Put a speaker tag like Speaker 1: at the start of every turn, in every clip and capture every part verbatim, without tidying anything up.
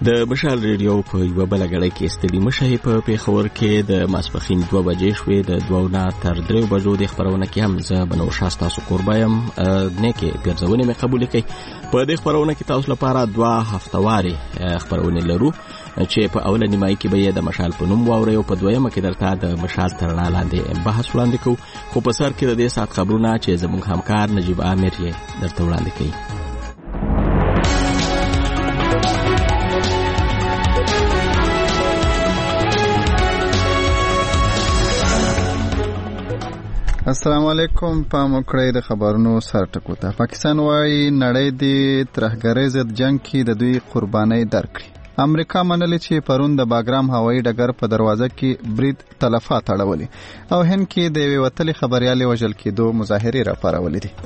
Speaker 1: د مشال ریډیو په یو بل غړي کې ستړي مشه په پیښور کې د ماسپخین دوه بجې شوې د دوه نه تر درې بجو د خبرونه کې هم زه بنو شاستا سو قربایم نه کې پیرځونه مې قبول کړي په دې خبرونه کې تاسو لپاره دوه هفتواري خبرونه لرو چې په اوله نیمایي کې به د مشال په نوم واوري او په دویمه کې درته د مشال ترنا لاندې بحث وړاندې کوو خو په سر کې د دې سات خبرونه چې زموږ همکار نجیب عامر یې درته وړاندې کوي.
Speaker 2: السلام علیکم. په مکړې د خبرونو سر ټکو ته پاکستان وايي نړۍ د ترهګرۍ ضد جنگ کې د دوی قرباني درکړي. امریکا منلي چې پرون د باګرام هوایي ډګر په دروازه کې برید تلفات اړولي او هند کې د یوې وتلې خبريالې وژل کېدو مظاهرې راپارولې دي.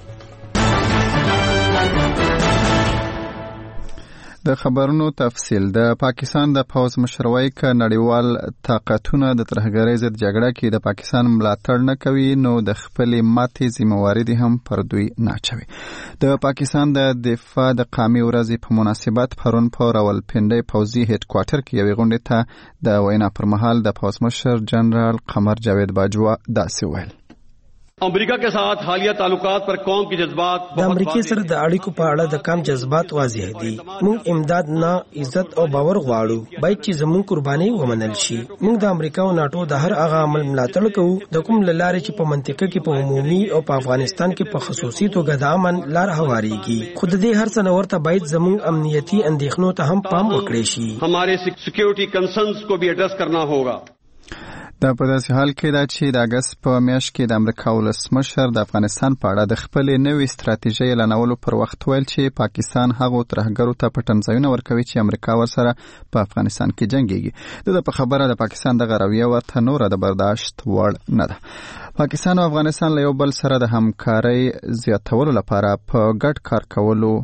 Speaker 2: د خبرونو تفصیل. د پاکستان د پوز مشروي ک نړیوال طاقتونه د ترهګرۍ ضد جګړه کې د پاکستان ملاتړ نه کوي نو د خپل ماتې ذمہواری دي هم پر دوی نه چوي. د پاکستان د دفاع د قومي ورځې په مناسبت پرون په راولپنډي پوزي هډ کوارټر کې یوې غونډې ته د وینا پر مهال د پوز مشر جنرال قمر جاوید باجوا داسې ویل:
Speaker 3: امریکا के साथ हालिया ताल्लुकात पर कौम की जज्बात
Speaker 4: د امریکای سره د اړیکو په اړه د کم جذبات واضح دي. موږ امداد نه عزت او باور غواړو باید چې زموږ قرباني ومنل شي. موږ د امریکا او ناتو د هر هغه عمل ملاتړ کوو د کوم لارې چې په منطقه کې په عمومي او په افغانستان کې په خصوصي توګه د امن لار هواريږي. خود دې هر څه نورته باید زموږ امنیتي اندېښنو ته هم پام وکړي شي.
Speaker 3: हमारे सिक्योरिटी कंसर्न्स को भी एड्रेस करना होगा.
Speaker 2: دا په داسې حال کې دا چې د اگست په میاشت کې د امریکا ولسمشر د افغانستان په اړه د خپل نوې ستراتیژۍ اعلانولو پر وخت ویل چې پاکستان هغو ترهګرو ته پټنځایونه ورکوي چې امریکا ورسره په افغانستان کې جنګيږي. د په خبره د پاکستان د غرویه ورته نور د برداشت وړ نه ده. پاکستان او افغانستان له یو بل سره د همکارۍ زیاتولو لپاره په ګډ کار کولو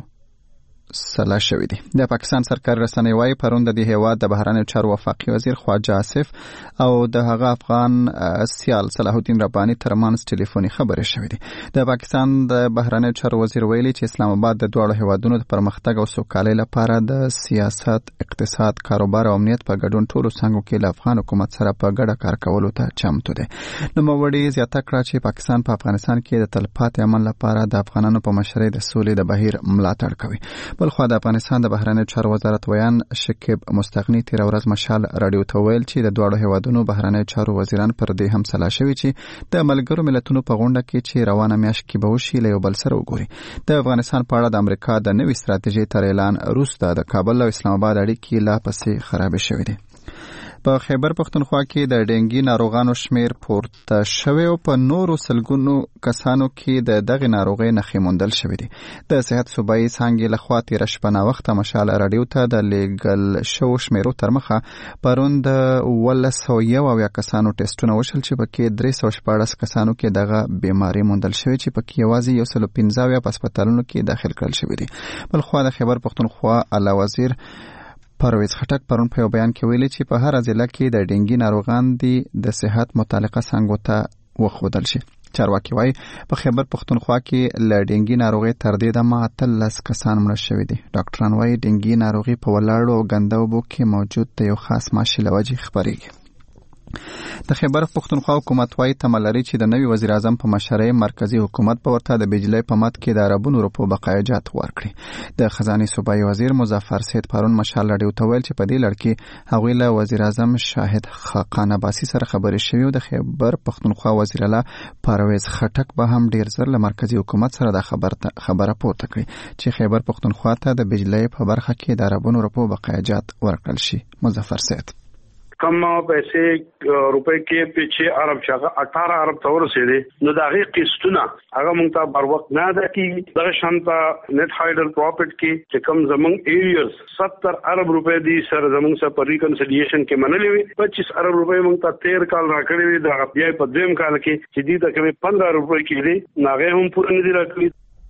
Speaker 2: سلا شوی دی. د پاکستان سرکاري رسنۍ وايي پرون د دې هیواد د بهرنیو چارو وفاقي وزیر خواجه آصف او د هغه افغان سیال صلاح الدین رباني ترمنځ ټلیفوني خبرې شوې دي. د پاکستان د بهرنیو چارو وزیر ویلي چې اسلام آباد د دوه هیوادونو د پرمختګ او سوکالۍ لپاره د سیاست، اقتصاد، کاروبار او امنیت په ګډون ټولو څنګهو کې له افغان حکومت سره په ګډه کار کولو ته چمتو دی. نوموړي زیاته کړه چې پاکستان په افغانستان کې د تلپاتې امن لپاره د افغانانو په مشرۍ د سولې د بهیر ملاتړ کوي. بلخو د افغانستان د بهرنیو چارو وزارت ویان شکیب مستغنی تیر ورځ مشال رادیو ته ویل چې د دوه هیوادونو بهرنیو چارو وزیران پر دې هم سلا شوي چې د ملګرو ملتونو په غونډه کې چې روانه میاشت کې به وشي له یو بل سره وګوري. د افغانستان په اړه د امریکا د نوې ستراتیژۍ تر اعلان وروسته د کابل او اسلام آباد اړیکې لا پسې خراب شوې دي. په خیبر پختونخوا کې د ډینګي ناروغانو شمیر پورته شوی او په نورو سلګونو کسانو کې د دغه ناروغۍ نښې موندل شوې دي. د صحت صوبایي څانګې لخوا تېره شپه ناوخته مشال رادیو ته د لیږل شوو شمیرو تر مخه پرون د اوولس سوه یو اویا کسانو ټیسټونه وشول چې پکې درې سوه شپاړس کسانو کې دغه بیماري موندل شوې چې پکې یوازې یو سل پنځه اویا په هسپتالونو کې داخل کړل شوي دي. بلخوا د خیبر پختونخوا اعلی وزیر پرویز خټک پرون په یو بیان کې ویلي چې په هر ضلع کې د ډینګي ناروغان دي د صحت متعلقه څانګو ته وښودل شي. چارواکي وايي په خیبر پختونخوا کې له ډینګي ناروغۍ تر دې دمه اتلس کسان مړه شوي دي. ډاکټران وايي ډینګي ناروغي په ولاړو او ګنده اوبو کې موجود د یو خاص ماشي له وجې خپرېږي. د خیبر پختونخوا حکومت وايي تمه لري چې د نوي وزیر اعظم په مشرۍ مرکزی حکومت به ورته د بجلی په مد کې د عربونو روپو بقایجات ورکړي. د خزانه صوبایي وزیر مظفر سید پرون مشال رادیو ته ویل چې په دې لړ کې هغوی له وزیر اعظم شاهد خاقان عباسي سره خبرې شوي او د خیبر پختونخوا وزیر اعلی پرویز خټک به هم ډیر زر له مرکزی حکومت سره د خبره پورته کړي چې خیبر پختونخوا ته د بجلی په برخه کې د عربونو روپو بقایجات ورکړل شي. مظفر سید
Speaker 5: کم پیسے روپے کې پیچھے ارب شغه اٹھارہ ارب تور سي دي نو دغه قسطونه هغه مونږ ته بر وخت نه ده کی دغه شانتا نت هایډل پراپرټ کې چې کم زمونږ ایریاز ستر ارب روپے دي سر زمونږ سره پر ریکنسیلیشن کې منلې وي پچیس ارب روپے مونږ ته تیر کال راکړي وي د بیا په دویم کال کې چې دې ته کومه پندرہ روپے کې دي ناغه هم پوره نه دي راکړي.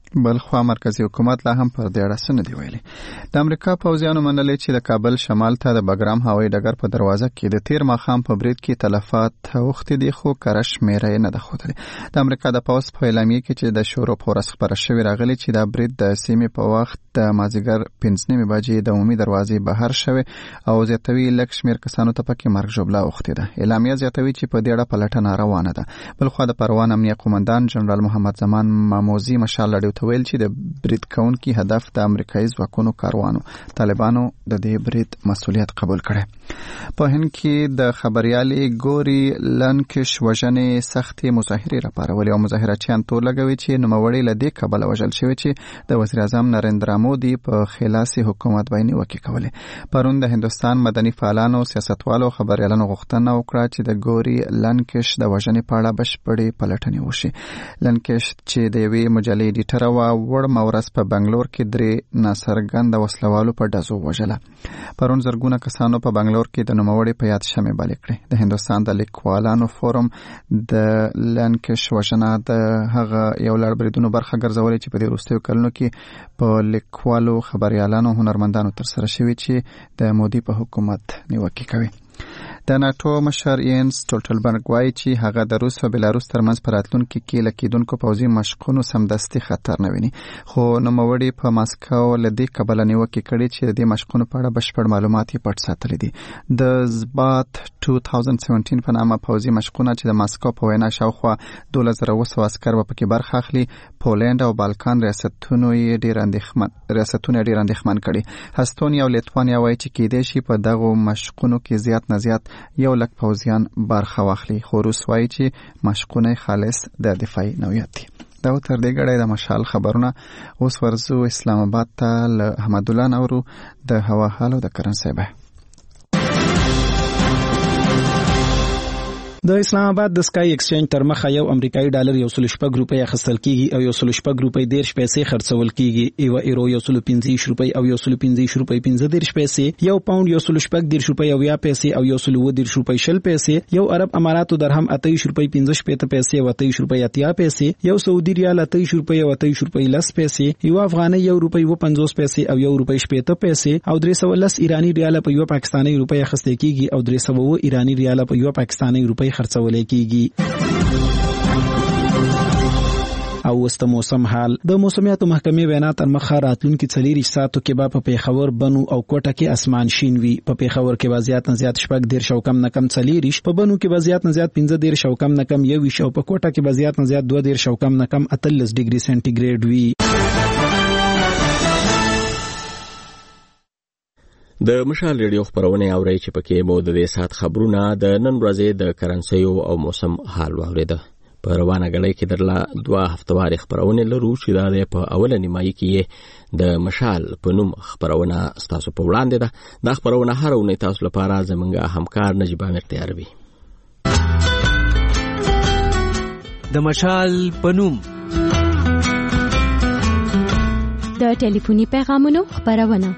Speaker 2: بلخوا مرکزی حکومت لا هم پر دې اړه څه نه دی ویلي. د امریکا پوځیانو منلي چې د کابل شمال ته د بګرام هوایي ډګر په دروازه کې د تیر ماښام په برید کې تلفات اوښتي دي، خو کره شمېره یې نه ده ښودلې. د امریکا د پوځ په اعلامیه کې چې د شروع په ورځ خپره شوې راغلي چې دا برید د سیمې په وخت د مازدیګر پنځه نیمې بجې د عمومي دروازې بهر شوی او زیاتوي لږ شمېر کسانو ته پکې مرګ ژوبله اوښتې ده. اعلامیه زیاتوي چې په دې اړه پلټنه روانه ده. بلخوا د پروان امنیه قومندان جنرال محمد زمان ماموزي مشال لړیو ته ویل چې د برید کوونکي هدف د امریکایي ځواکونو کاروانو طالبانو د دې برید مسؤلیت قبول کړی. په هند کې د خبريالې ګوري لنکش وژنې سختې مظاهرې راپارولې او مظاهرچیان تور لګوي چې نوموړی له دې کبله وژل شوی چې د وزیر اعظم نریندرا مودي په خلاسي حکومت باندې وکي کولې. پرون د هندستان مدني فعالانو سیاستوالو خبريالانو غوښتنه وکړه چې د ګوري لنکش د وژنې په اړه بشپړې پلټنې وشي. لنکش چې د یوې مجلې ایډیټر و وړ مورس په بنگلور کې درې ناڅرګنده وسلوالو په ډزو وژله. پرون زرګونه کسانو په بنگلور کې د نوموړي په یاد شمې بلې کړې. د هندستان د لیکوالانو فورم د لنکش وژنه د هغه یو لړ بریدونو برخه ګرځولې چې په دې وروستیو کلونو کې په لیکوالو خبريالانو هنرمندانو ترسره شوي چې د مودي په حکومت نیوکه کوي. د ناتو مشر یانس سټولټنبرګ وایي چې هغه د روس او بلاروس ترمنځ په راتلونکي کې له کېدونکو پوځي مشقونو سمدستي خطر نه ویني، خو نوموړي په ماسکو له دې کبله نیوکې کړې چې د دې مشقونو په اړه بشپړ معلومات یې پټ ساتلي دي. د زبات دوه هزار سبعتاشر په نامه پوځي مشقونه چې د ماسکو په وینا شاوخوا دوولس زره اوه سوه عسکر به پکې برخه اخلي، پولند او بالکان ریاستونو یې ډېر اندېښمن ریاستونه ډېر اندېښمن کړي. هستونیا او لیتوانیا وایي چې کېدای شي په دغو مشقونو کې زیات نه زیات یو لک پوځیان برخه واخلي، خو روس وایي چې مشقونه خالص د دفاعي نوعیت دي. دا تر دې غړې د مشال خبرونه. اوس ورزو اسلام آباد ته له احمد الله نورو د هوا حال او د کرنسي به.
Speaker 6: د اسلام آباد د سکای ایکسچینج تر مخه یو امریکایي ډالر یو سل شپږ روپۍ اخیستل کیږي او یو سل شپږ روپۍ دیرش پیسې خرڅول کیږي. یو ایرو یو سل پنځه روپۍ او یو سل پنځه روپۍ پنځه دیرش پیسې، یو پاوند یو سل شپږ دیرش روپۍ او یا پیسې او یو سل اووه دیرش روپۍ شل پیسې، یو عرب اماراتو درهم اتهیش روپۍ پنځه شپېته پیسې او اتهیش روپۍ اتیا پیسې، یو سعودي ریال اتهیش روپۍ او اتهیش روپۍ لس پیسې، یو افغاني یو روپۍ و پنځوس پیسې او یو روپۍ شپېته پیسې او درې سوه لس ایرانی ریال په یو پاکستاني روپۍ اخیستل کیږي او درې سوه اووه ایرانی ریال په یو پاکستاني روپۍ خرڅول کیږي. او وسته موسم حال. د موسمیاتو محکمې وینا تر مخه راتلونکي څلور ساعتو کې به په پیښور، بنو او کوټه کې اسمان شین وي. په پیښور کې به زیات نه زیات شپږ دیرش او کم نه کم څلور، په بنو کې به زیات نه زیات پنځه دیرش او کم نه کم یو او په کوټه کې به زیات نه زیات دوه دیرش او کم نه کم اتلس ډیګري سنټیګریډ وي.
Speaker 1: د مشال ریډیو خبرونه اوري چې پکې مو د دې سات خبرونه د نن ورځې د کرنسیو او موسم حال واوریده. په روانه غړۍ کې درله دوه هفتواري خبرونه لرو چې دا په اوله نیمایي کې د مشال په نوم خبرونه ستاسو په وړاندې ده. دا خبرونه هر اونۍ تاسو لپاره زمونږ همکار نجيب امیر تیاروي.
Speaker 7: د مشال په نوم
Speaker 8: د ټلیفوني پیغامونو خبرونه.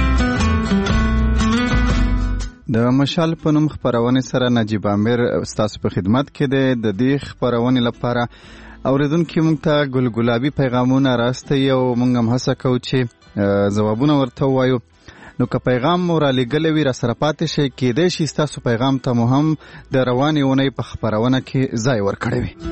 Speaker 2: د مشال په نوم خبرونه سره نجيب امیر ستاسو په خدمت کې دی. د دې خبرونه لپاره اوریدونکو موږ ته ګل ګلابي پیغامونه راستي او موږ هم هڅه کوو چې ځوابونه ورته وایو. نو که پیغام مو را لګلې وي را سره پاتې شي، کېدای شي ستاسو پیغام ته مو هم د روانې اونۍ په خبرونه کې ځای ورکړی وي.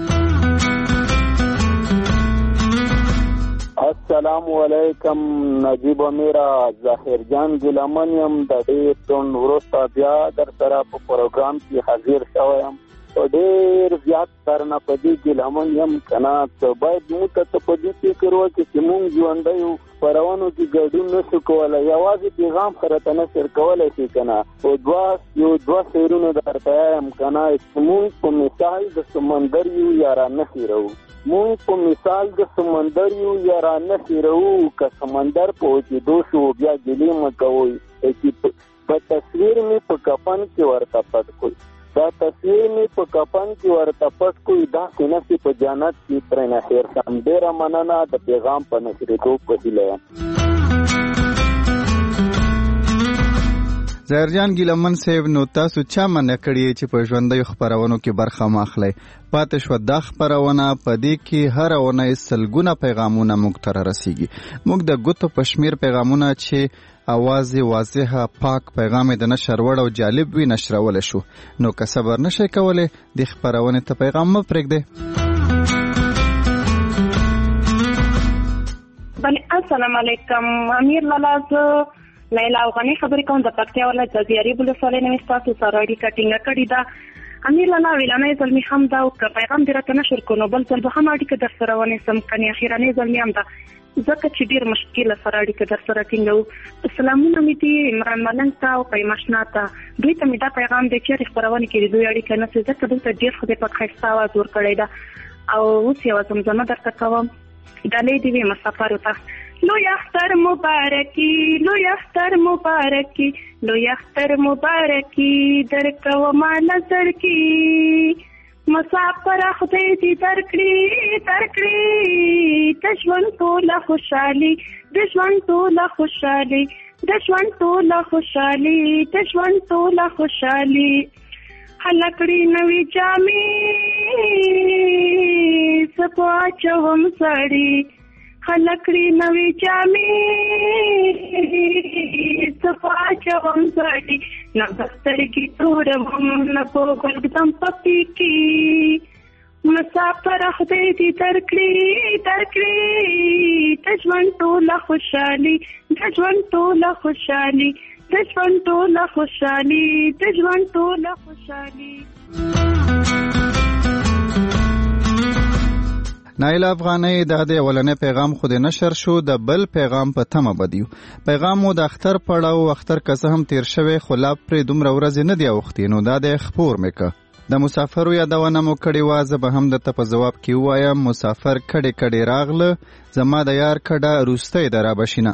Speaker 9: السلام علیکم نجیب امیر، ظاهر جان ګلمن یم. د ډېر څون وروسته بیا در سره په پروګرام کې حاضر شوم. ډېر زیات درنه په دې ګلمن یم کنه، ته باید موږ ته په دې فکر وکړو چې موږ ژوندی یو، خپرونو کې ګډون نشو کولی، یوازې پیغام خره ته نشر کولی شي کنه. او دوه یو دوه شعرونه درته یم کنه، موږ په مثال د سمندر یو یا را نهیرو، مونږ په مثال د سمندر یو یا را نهیرو، که سمندر په اوچېدو شو بیا ګیلې مه کوئ. په تصویر مې په کفن کې ورته پټ کړئ، دا تصویر مې په کفن کې ورته پټ کړئ، داسې نه چې په جنت کې ترېنه هېر شم. ډېره مننه د پیغام په نشرېدو په هیله یم.
Speaker 2: ظاهرجان ګیلمن صاحب، نو تاسو چا منع کړی چې په ژوندیو خپرونو کې برخه ماخلی؟ پاتې شوه دا خپرونه، په دې کې هره اونۍ سلګونه پیغامونه موږ ته رارسیږي. موږ د ګوتو په شمیر پیغامونه چې اواز واضحه پاک پیغام د نشر وړ او جالب وي نشرول شو. نو که صبر نشئ کولی د خپرونې ته پیغام مه پرېږدئ.
Speaker 10: السلام علیکم. امیر لالا، زه لیلا افغاني خبرې کوم د پکتیا ولایت د زیارې ولسوالۍ نه. مې ستاسو سره اړیکه ټینګه کړې ده. امیر لالا، ویلانی ځل مې هم دا وکړه، پیغام دې راته نشر کړو، نو بل ځل به هم اړیکه در سره ونیسم. کنې اخرنی ځل مې هم ده، ځکه چې ډېر مشکله سره اړیکه در سره ټینګوو. سلامونه مې دي عمران ملنګ ته او قیم اشنا ته، دوی ته مې دا پیغام دی چې خپرونې کې د دوی اړیکه نشي، ځکه دوی ته ډېر خدای پاک ښایسته اواز ورکړی ده. او اوس یوه زمزمه درته کوم، ډالۍ دې وي مسافرو ته. لوی اختر مبارکی، لوی اختر مبارکی، لوی اختر مبارکی، در کوما نظر کی مسافر خدای دې درکړي درکړي د ژوند ټوله خوشحالي، د ژوند ټوله خوشحالي، د ژوند ټوله خوشحالي، د ژوند ټوله خوشحالي. هلکړي نوې جامې سپا چوم سړي، هلکړي نوې جامې صفا چوم سړي، نه بسترګې تورم نه په ګلګدم پپي کې مسافر خدای دې درکړي درکړي د ژوند ټوله خوشحالي، د ژوند ټوله خوشحالي، د ژوند ټوله خوشحالي، د ژوند ټوله خوشحالي.
Speaker 2: نایله افغاني، دا د اولنې پیغام خو د نشر شو، د بل پیغام په تمه بدیو. پیغام مو د اختر پړاو، اختر که څه هم تیر شوی خو لا پرې دومره ورځې نه دی اوښتې، نو دا د خپور مې که د مسافرو یادونه مو کړې وه. زه به هم درته په ځواب کې ووایم، مسافر کډې کډې راغله، زما د یار کډه روستی ده رابشینه.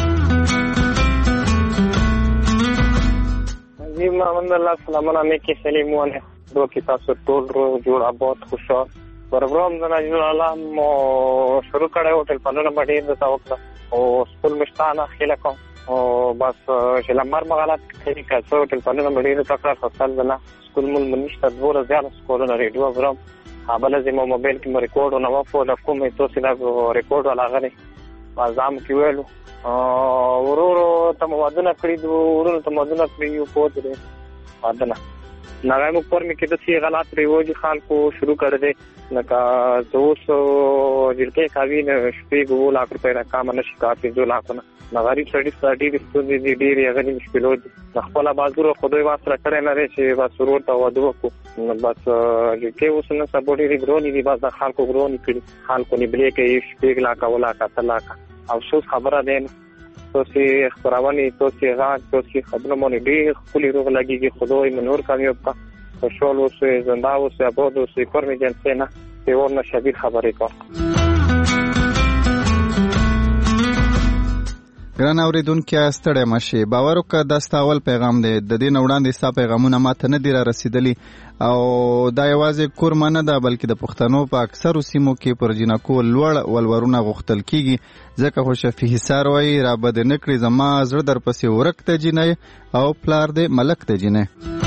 Speaker 11: جی محمد الله، سلامونه مې کې سلیمونه دو کې تاسو ټول رو جوړ آباد خوشحال پروګرام د نجیب الله مو شروع کړی و. ټلفونونه به ډېر درته وکړه او سکول مې شته نه خیله کوم او بس چې لمر مغالات کوي که څه ټلفونونه به ډېر درته کړه، خو سل زه نه سکول مول مو نشته، دوه ورځې زیاته سکولونه ریډیو اورم. بله ځای مو موبایل کې مو ریکورډونه وکړو، د کومې توسې دا ریکورډ والا هغه دی بس دا مو کې ویلو. ورو ورو ته مو وعدونه کړي دي، ورونو ته مو وعدونه کړي یو پوه دی وعدونه نغای مو پر مې کې داسې غلط رواجي خلکو شروع کړی دی، لکه زه اوس جلکې کوي نه شپې به اووه لاک روپۍ راکامه نه شي کار پنځو لاکونه. د غریب سړي سره ډېرې ستونزې دي، ډېرې هغه دي مشکلات دي. د خپله بازوره خدای وس را کړی نه دی چې بس ورور ته واده وکړو. بس جلکې اوس نن سبا ډېرې ګرانې دي، بس د خلکو ګرانې کړي، خلکو نیبلې کوي شپږ لاکه اووه لاکه اته لاکه. افسوس خبره دی توسې خپرونې توسې غږ توسې خبرونه باندې ډېر ښکلي روغ لګېږي. خدای مو نور کامیاب کړه، خوشحال اوسئ، زنده اوسئ، آباد اوسئ، کور مې جلسې نه پیور نه شبیر خبرې کوم.
Speaker 2: ګران اورېدونکي ستړی مه شئ، باور وکړه دا ستا اول پیغام دی، د دې نه وړاندې ستا پیغامونه ما ته نه دي را رسېدلي او دا یوازې کورمه نه ده بلکې د پښتنو په اکثرو سیمو کې پر جینکو لوړ ولورونه غوښتل کیږي، ځکه خو شفیع حصار وایي را بد نه کړي زما زړه در پسې ورک ته جینۍ او پلار دې ملک ته جینۍ.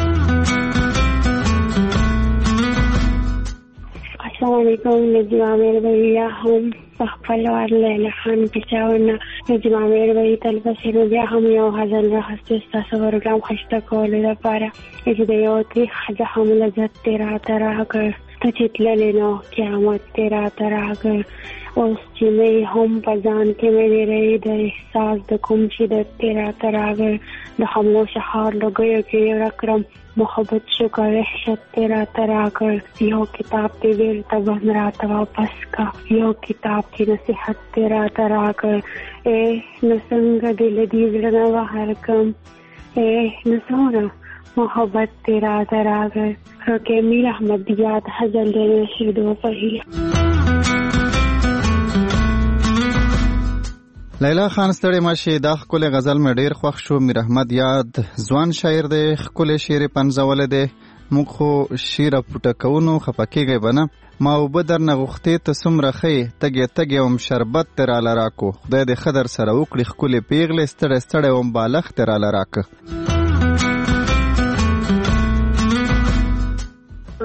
Speaker 12: السلام علیکم. نجیب عامر بھیا هم په خپل وار لیلا خان پېچاونه نجیب عامر بھیا تل پسې نو بیا هم یو غزل راخیستې ستاسو پروګرام ښایسته کولو دپاره چې د یو تریخ ښځه هم لذت دې راته راکړ، ته چې تللې نو قیامت دې راته راکړ. اوس چې مې هم په ځان کې مې ډېری د احساس د کوم شدت دې راته راکړ، د خاموشه ښار لوګیو کې یې ورکړم محبت شکر وحشت دې راته راکړ. یو کتاب دې بېرته بند راته واپس کا، یو کتاب کې نصیحت دې راته راکړ. ای نو څنګه دې له دې زړه نه بهر کړم، ای نو څومره محبت دې راته راکړ. روکې میر احمد یاد غزل دې نشردو په هیله.
Speaker 2: لیلا خان ستړی مه شئ، دا ښکلی غزل مې ډېر خوښ شو. میر احمد یاد ځوان شاعر دی، ښکلی شعر یې پنځولی دی. موږ خو شعر پوټه کوو، خفه کېږئ به نه. ما اوبه درنه غوښتې ته څومره ښې، تږی تږی وم شربت دې راله راکو. خدای دې ښه در سره وکړي ښکلې پېغلې، ستړی ستړی وم بالښت دې راله راکه.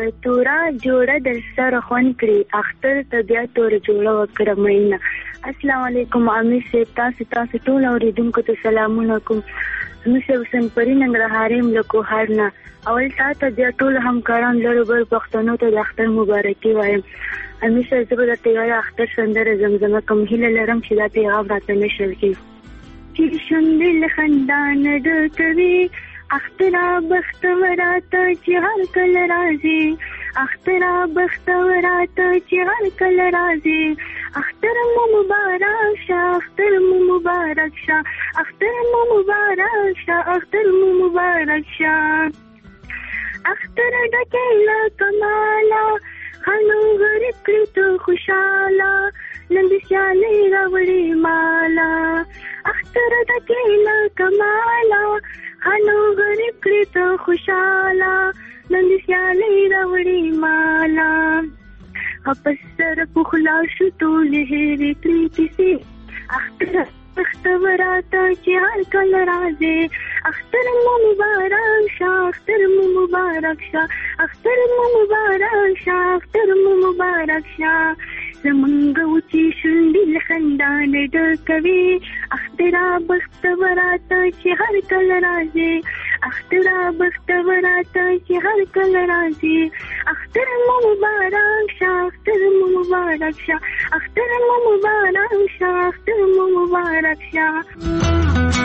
Speaker 12: په تورا جوړه در سره خوان کړی اختر ته بیا تور جوړه وکړه مینه. السلام علیکم امیر صاحب، تاسو تاسو ټول اوریدونکو ته سلامونه کوم. زموږ حسین پری ننګرهاریم له کوهر نه. اول تاسو بیا ټول همکاران لرو بر پښتنو ته د اختر مبارکي وایم. امیر صاحب زه به درته یوه اختر سندره زمزمه کوم، هیله لرم چې دا پیغام راته نشر کړي. چې شونډې له خندا نه ډکوي اخترا بختوراته چې هر کله راځي، اخترا بختوراته چې هر کله راځي. اختر مو مبارک شه، اختر مو مبارک شه، اختر مو مبارک شه، اختر مو مبارک شه. اختر ډکې له کماله خانو غریب کړي ته خوشاله، نن د سیالۍ راوړي مالا. اختر ډکې له کماله خانو غریب کړي ته خوشاله، نن د سیالۍ راوړي مالا. واپس سره پخلا شو ټولې هېرې کړې کیسې، اختر بختوراته چې هر کله راځي. اختر مو مبارک شه، اختر مو مبارک شه، اختر مو مبارک شه، اختر مو مبارک شه. زمونږ وچې شونډې له خندا نه ډکوي اخترا بختوراته چې هر کله راځي، اخترا بختوراته چې هر کله راځي. اختر مو مبارک شه، اختر مو مبارک شه، اختر مو مبارک شه، اختر مو مبارک شه.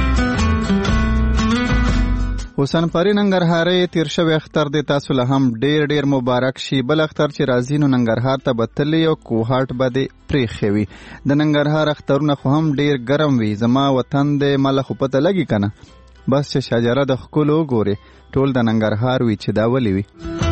Speaker 2: حسین پری ننګرهاري تیر شوی اختر د تاسو له هم ډیر ډیر مبارک شي. بل اختر چې راځي نو ننګرهار ته به تللی او کوهاټ به دې پرېښی وي. د ننګرهار اخترونه خو هم ډیر ګرم وي. زما وطن دی ماله خو پته لګي که نه، بس چې شجره د ښکلو وګورې ټول د ننګرهار وي چې دا ولې وي.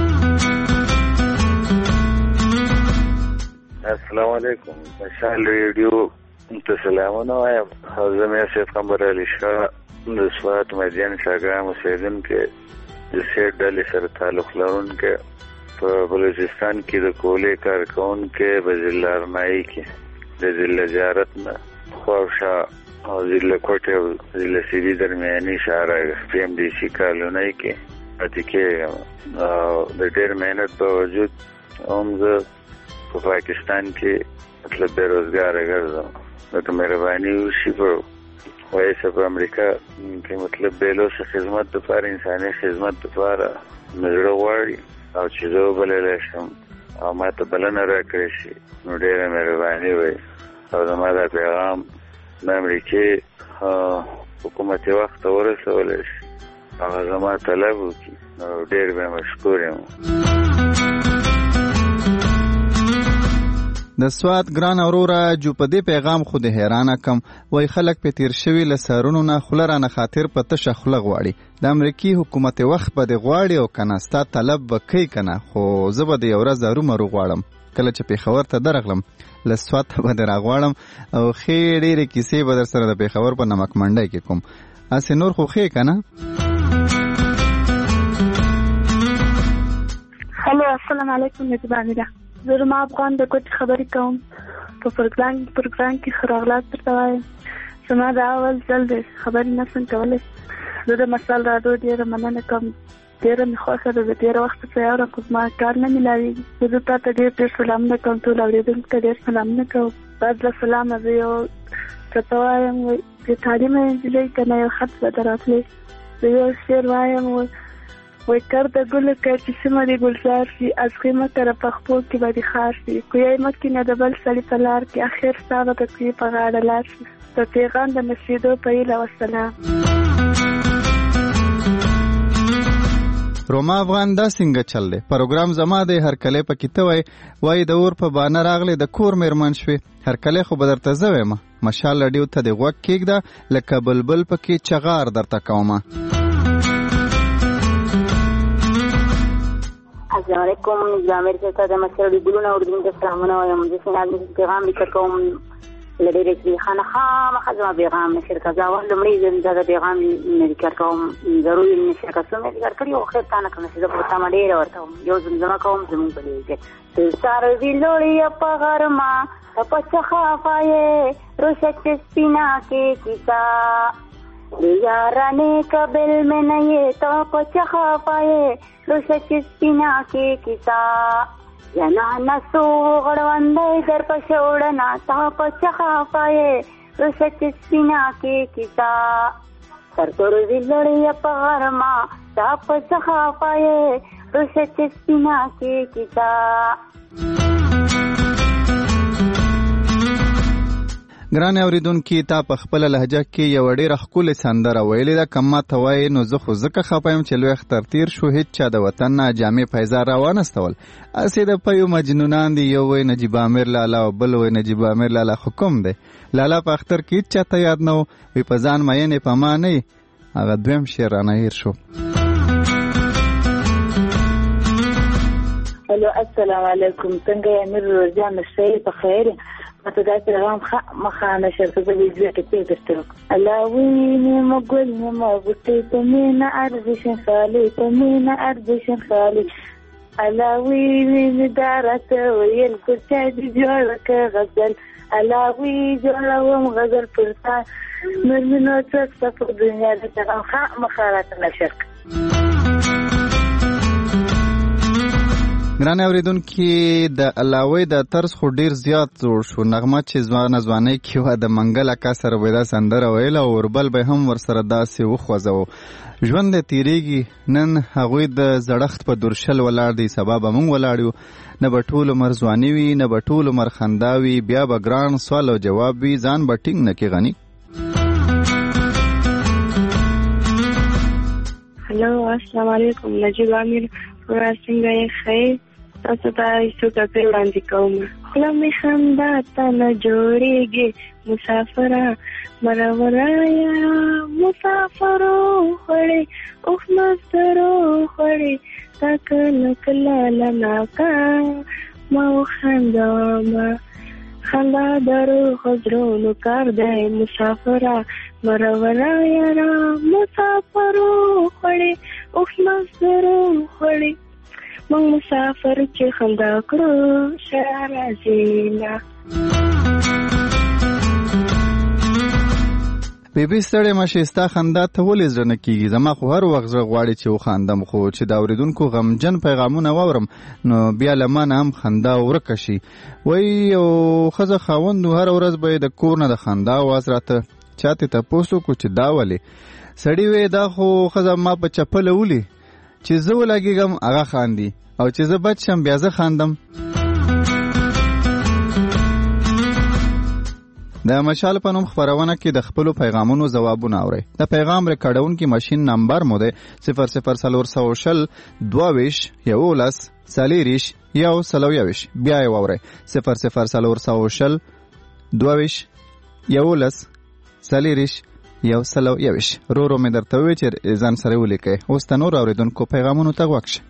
Speaker 13: السلام علیکم، مشال ریډیو ته سلامونه وایم. زه مې سید قمر علي شاه د سوات مدین شاګام اوسېدونکی د سیټ ډلې سره تعلق لرونکی په بلوچستان کې د کولې کارکوونکی په ضلع ارنایي کې د ضلع زیارت نه خواوشا او ضلع کوټې او ضلع سیدي درمیاني شهره پی ایم ډي سي کالونۍ کې پاتې کېږم. او د ډېر محنت په وجود هم زه په پاکستان کې مطلب بېروزګاره ګرځم. لکه مهرباني وشي په وایسه په امریکا کې مطلب بیلوس خدمت دپاره انساني خدمت دپاره مې زړه غواړي او چې زه وبللی شم او ما ته بلنه راکړی شي نو ډېره مهرباني وي. او زما دا پیغام د امریکې حکومت یې وخت ته ورسولی شي هغه زما طلب وکړي نو ډېر به مشکور یم.
Speaker 2: د سوات ګران اوروره جو په دې پیغام خو د حیرانه کم وای خلک په تیر شوي له سرونو نه خوله رانه خاطر په تشه خوله غواړي. د امریکي حکومت وخت به دې غواړي او که نه ستا طلب به کوي که نه، خو زه به د یو ورځ ارومرو غواړم. کله چې پېښور ته درغلم له سوات به دې راغواړم او ښې ډېرې کیسې به در سره د پېښور په نمک منډی کې کوم. هسې نور خو ښې که نه؟
Speaker 12: هلو السلام علیکم نجیبه امیره، زه رما افغان د کوټې خبرې کوم. په پروګرام پروګرام کې ښه راغلاست درته وایم. زما د اول ځل دی خبرې نشم کولی. زه د مشال راډیو ډېره مننه کوم، ډېره مې خوښه ده. د ډېره وخته څه اورم خو زما کار نه میلاوېږي. زه تا ته ډېر ډېر سلامونه کوم، ټول اورېدونکو ته ډېر سلامونه کوم. بعد له سلامه زه یو څه وایم، د تعلیمه نجلۍ که نه یو خط به در راتلی. زه یو شعر وایم وی کر د گل که چې سیمه دی گلزار شي، از خیمه کره پخپو کې به دی خار شي. کویای مکې نه د بل سړي په لار کې، اخر ستا به د کوی په غاړه لار شي. د پیغام د نشیدو په هیله وسلام.
Speaker 2: روما افغان دا څنګه چل دی؟ پروګرام زما دی هرکلی پکې ته وای وای د اور په بانه راغلی د کور میرمن شوې. هرکلی خو به درته زه وایم مشال راډیو ته دې غوږ کېږده لکه بلبل پکې چغار درته کومه.
Speaker 14: السلام علیکم، نظامیر سے تا د مسر دی ګلونه اردن ته سلامونه وایم. زه څنګه پیغام لیکل کوم لډېرې کې خانه خامخا زما پیغام نشر کړه. زه اول لومړی ځل دا د پیغام نه لیکل کوم، ضروري نشر کړه. څه مې لیکل کړي او خیر تا نه کړم چې زه په تمه ډېره ورته وم. یو زمزمه کوم زمونږ په دې کې د ساروي لوړې په غرمه په چخافه یې روشه چې سپینه کې کیسه याराने कबिल में नहीं तो कुछ खा पाए रुसच स्पिना के किसा जना नसो गड़वंदे दर पशोड़ना तो कुछ खा पाए रुसच स्पिना के किसा सरतोर जिलोड़िया पहाड़मा तो कुछ खा पाए रुसच स्पिना के किसा
Speaker 2: ګران اوریدونکي تا په خپل لهجه کې یو ډېره ښکلې سندره ویلې ده. که ما ته وایې نو زه خو ځکه خفه یم چې لوی اختر تیر شو، هېڅ چا د وطن نه جامې پیزار راوانستول. هسې د پیو مجنونان دي، یو وایي نجیب امیر لالا او بل وایي نجیب امیر لالا. خو کوم دی لالا په اختر کې هېڅ چاته یاد نه و، وی په ځان مین یې په ما نه یې. هغه دویم شعر رانه هېر شو.
Speaker 15: الو السلام علیکم، څنګه یې امیر روزان شئ په خیر؟ ماته دا پیغام مخه نشر په دې ځای کې پیغستو علاوی نیمه ګل نیمه بوټي ته مینا ارزشن خالی ته مینا ارزشن خالی علاوی ویني دارته ویل کوڅه دې جوړه که غزل علاوی جوړوم غزل پرتا مرمنو څخه په دنیا دې پیغام مخه نشر.
Speaker 2: ګران اوریدونکي د علاوه د طرز خو ډیر زیات جوړ شو. نغمه چې ځوانه ځوانۍ کې وه د منګل اکا سره به دا سندره ویله او اوربل به هم ورسره داسې وخوځوه. ژوند د تیریږي، نن هغوی د زړښت په درشل ولاړ دی، سبا به موږ ولاړ یو. نه به ټول عمر ځواني وي، نه به ټول عمر خندا وي، بیا به ګران سوال او جواب وي، ځان به ټینګ نه کې غني.
Speaker 12: هلو السلام علیکم، نجیب امیر ورا څنګه یې خیر؟ تاسو ته څو ټکي وړاندې کوم. خوله مې خندا ته نه جوړېږي مسافره مرورایه مسافرو خوړې اوښ مسترو خوړې تا کله کله لناکا ما وخندومه خندا درو خزرونو کار دی مسافره مرورایه مسافرو خوړې اوښ مسترو خوړې مونږ مسافر چې خندا کړو شعر ازینا.
Speaker 2: بیبي ستړې مشې ستا خندا ته ولې زړه نه کېږي؟ زما خو هر وخت زړه غواړي چې وخاندم، خو چې د اورېدونکو غمجن پیغامونه واورم نو بیا له ما نه هم خندا ورکه شي. وایي یو ښځه خاوند و، هره ورځ به یې د کور نه د خندا اواز راته. چا ترې تپوس وکړو چې دا ولې؟ سړي وی دا خو ښځه ما په چپله ولي، چې زه ولګېږم هغه خاندي او چې زه بد شم بیا زه خاندم. د مشال په نوم خپرونه کې د خپلو پیغامونو ځوابونه اورئ. د پیغام ریکارډونکي ماشین نمبر مو دی صفر صفر څلور سوه شل دوه ویشت یولس څلېرویشت یو سلو یویشت. بیا یې واورئ صفر صفر څلور سوه شل دوه ویشت یولس څلېرویشت یو سلو یویشت. رو رو مې درته وویل چې ځان سره ولیکئ. اوس د نورو اورېدونکو پیغامونو ته غوږ شئ.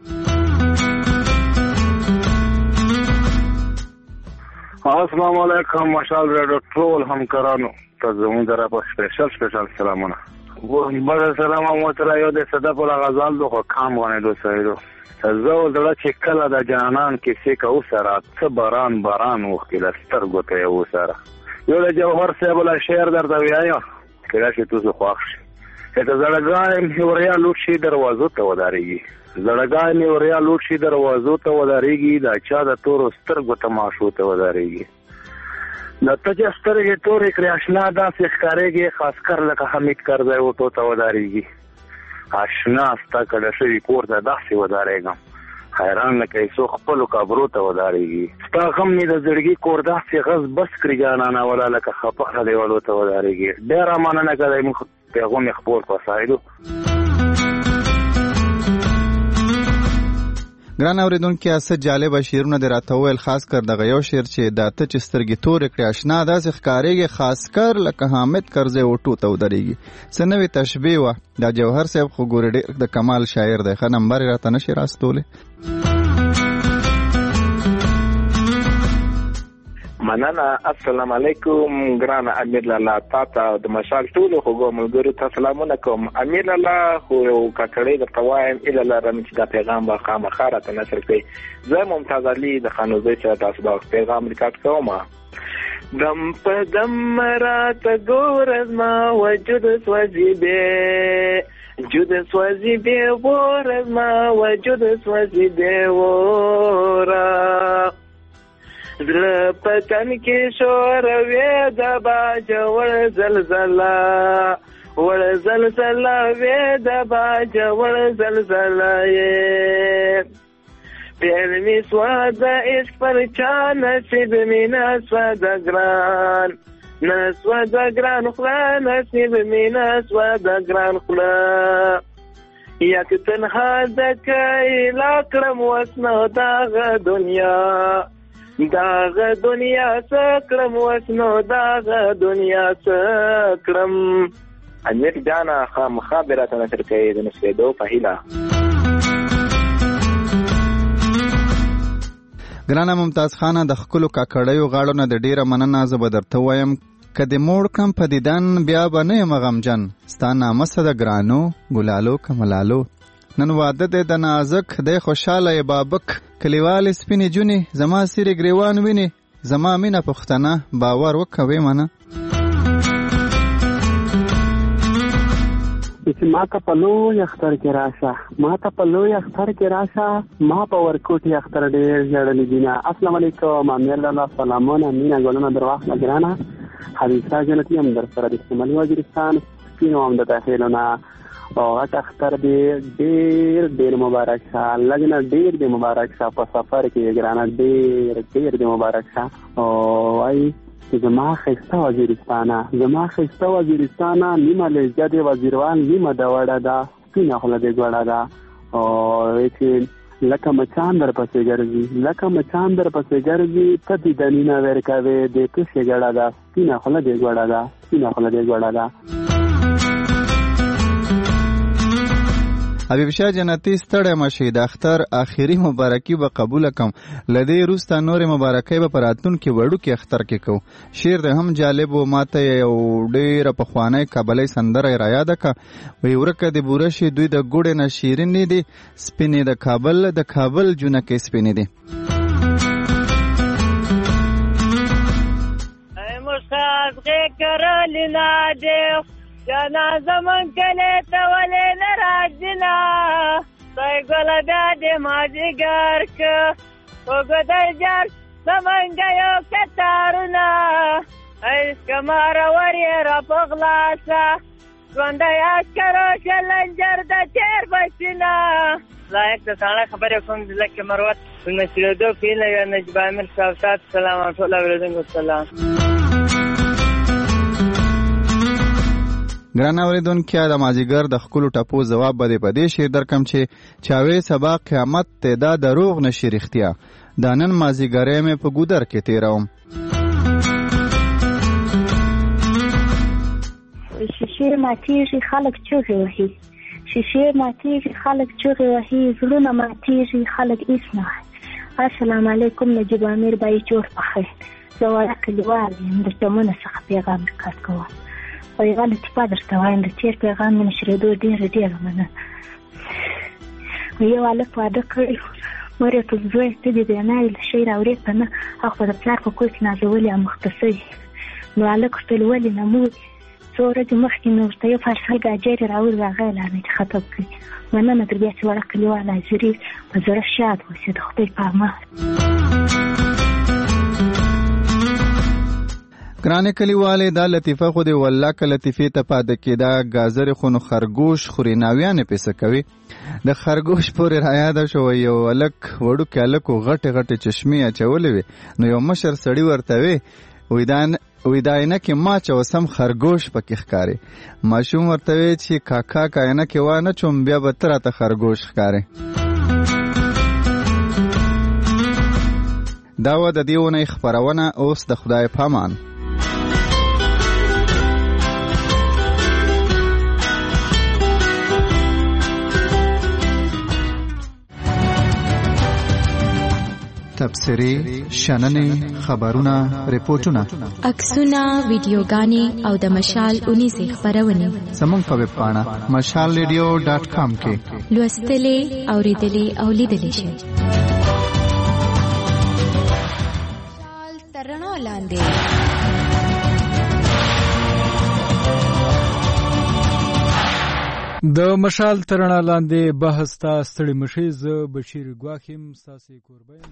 Speaker 5: السلام علیکم مشال ریډیو ټول همکارانو ته زموږ طرفه سپیشل سپیشل سلامونه. بل سلام مو ته یو د صدف ول غزال دو کام غنه دو سایدو زو دړه چې کله د جانان کې څه کو سره څه باران باران وخت له سترګو ته یو سره یو د جوهر صاحب له شعر درته ویایم کله چې تاسو خوښ شي ته زړګایم وریا لوټ شي دروازو ته ودارېږي زړګایم وریا لوټ شي دروازو ته ودارېږي دا چا د تور سترګو تماشو ته ودارېږي د تجه سترګې تورې کړې آشنا داسې ښکارېږي خاص کر لکه حمید کرزی اوټو ته ودارېږي آشنا ستا کډه شوي کور ته داسې ودارېږم حیران لکه یې څو خپلو کابرو ته ودارېږي ستا غم مې د زړګي کور داسې غز بس کړي جانانه ولا لکه خپه دیوالو ته ودارېږي. ډېره مننه که دی موږ پیغام یې خپور په سایدو.
Speaker 2: ګران اوریدونکي اسه جالبه شعرونه دې راته وویل، خاص کر دغه یو شعر چې دا ته چې سترګې تورې کړې آشنا داسې ښکارېږي خاص کر لکه حامد کرزی اوټو ته ودرېږي. څه نوې تشبیه وه. دا جوهر صاحب خو ګورې ډېر د کمال شاعر دی. ښه نمبر یې راته نشي راستولی؟
Speaker 16: مننه. السلام علیکم ګرانه امیر لالا، تا ته د مشال ټولو خوږو ملګرو ته سلامونه کوم. امیر لالا خو یو ککړی درته وایم ایله لرم چې دا پیغام به خامخا راته نشر کړئ. زه ممتاز علي د خانوزۍ سره تاسو دا پیغام ریکارډ کوم. دم په دم راته ګوره زما وجود سوځي دی جود سوځي دی وره زما وجود سوځي دی وره زړه په تن کې شوروي د باج وړ زلزله وړ زلزله وې د باج وړ زلزله یې پیل می سواد عشق پر چا نصیب می نسواد گران نسواد گران خلا نصیب می نسواد گران خلا یک تنها دکای لاکرم وسنو داغ دنیا داغ دنیا سکرم وسنو داغ دنیا سکرم امیر جانا خام خابرات نشر کوي د نشریدو په هیله.
Speaker 2: ګرانه ممتاز خانه د خپلو کاکړیو غاړو نه د ډیره مننه. زه به درته وایم که دې موړ کړم په دیدن بیا به نه یم غمجن ستا نامه څه د ګرانو ګلالو کملالو. نن واده دی د نازک دی خوشحاله یې بابک کلیوالې سپینې جونې زما سیرې ګریوان وینې زما مینه پښتنه باور وکوې منه.
Speaker 17: چې ما ته په لوی اختر کې راشه ما ته په لوی اختر کې راشه ما په ورکوټي اختر ډېر ژړلي دینه. السلام علیکم امیر الله سلامونه مینا ګلونه در واخله ګرانه حبیبه جنتي هم در سره د شمالي وزیرستان سپینو هم د داخلونه او غټ اختر دې ډېر ډېر مبارک شه لږ نه ډېر دې مبارک شه په سفر کې ګرانه ډېر ډېر دې مبارک شه. او وايي زما خسته وزیرستانه زما خسته وزیرستانه نیمه لهجه دی وزیروان نیمه د وړه ده سپینه خوله دې ګوړه ده او چې لکه مچان در پسې ګرځي لکه مچان در پسې ګرځي ته دې دنینه ورکوې دې پسې ګړه ده سپینه خوله دې ګوړه ده سپینه خوله دې ګوړه ده.
Speaker 2: حبیب شاه جنتی ستړی مشي د اختر آخري مبارکي به قبول کم لدې وروسته نورې مبارکۍ به په راتلونکي وړوکي اختر کې کوو. شعر د هم جالب و ماته یو ډېره پخوانی کابلۍ سندره یې رایاده کړه وایي ورکه د بوره شي دوی د ګوړې نه شیرینې دي سپینې د کابل د کابل جونکې سپینې دي.
Speaker 18: مسابقې کرلې نه دی جانا زمن کلی ته ولې نه راځینه سای ګله بیا دې مازدیګر که اوږدی جار زمنګیو کتارونه عشقه مارور یې را په خلاصه ژوندی عسکرو شلنجر د تېر بسینه لایق د ساړه خبرې کوم لکه مروت په نشرېدو په هیله یا نجیب امیر صاحب سات سلام ټول اورېدونکو سلام.
Speaker 2: ګرانه اورېدونکو د مازدیګر د ښکلو ټپو ځواب به دې په دې شعر درکړم چې چاوې سبا قیامت دی دا دروغ نه شي رښتیا دا نن مازدیګری مې په ګودر کې تېروم.
Speaker 19: شیشې ماتېږي خلک چغې وهي شیشې ماتېږي خلک چغې وهي زړونه ماتېږي خلک هېڅ نه وایي. السلام علیکم نجیب امیر به یې جوړ پخیر زه وړه کلیوال یم د چمنه څخه پیغام رکات کوم او یوه لطیفه درته وایم د تېر پیغام د نشرېدو ډېره ډېره مننه. یو هلک واده کړی مور یې په زوی ته د بېناوي له شی راوړې که نه هغه خو د پلار په کور کې نازولې او مخته سوي نو هلک ورته ویل ولې نه مور څو ورځې مخکې مې ورته یو پارسل ګاجر یې راوړي هغه یې لا نه دي خطب کړي مننه در بیا چې وړه کلیوال حاضري په زړه شاد اوسې د خدای په امان.
Speaker 2: ګرانې کلیوالې دا لطیفه خو دې والله که لطیفې ته پاته کېده ګازرې خو نو خرګوش خوري ناویانې پې څه کوي. د خرګوش پورې رایاده شو یو هلک وړوکی هلک و غټې غټې چشمې اچولې وې نو یو مشر سړي ورته وې وی دا عینکې ما چوسم خرګوش پکې ښکاري. ماشوم ورته وی چې کاکا که عینکې وانه چوم بیا به ته راته خرګوش ښکارې. دا وه د دې اونۍ خپرونه اوس د خدای په امان. تبصرې شننې خبرونه ریپورتونه
Speaker 8: عکسونه ویډیوګانې او د مشال اونیزې خپرونې
Speaker 2: زموږ په ویب پاڼه مشال ریډیو ډاټ کام کې
Speaker 8: لوستلې اورېدلې او لیدلې شئ. مشال تر رڼا لاندې
Speaker 20: د مشال ترنا لاندې بحث تا ستړي مشي ز بشیر ګواخیم ساسي کوربین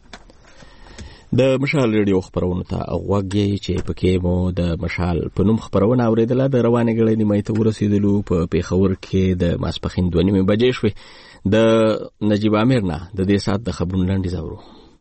Speaker 1: د مشال ریډیو خبرونه ته غوږی چې پکې مو د مشال په نوم خبرونه اوریدله د روانې غړې نیمه ته ورسېدلو په پیښور کې د ماسپخین دوه نیمې بجې شوې د نجیب امیر نه د دې سات د خبرونو لاندې زاورو.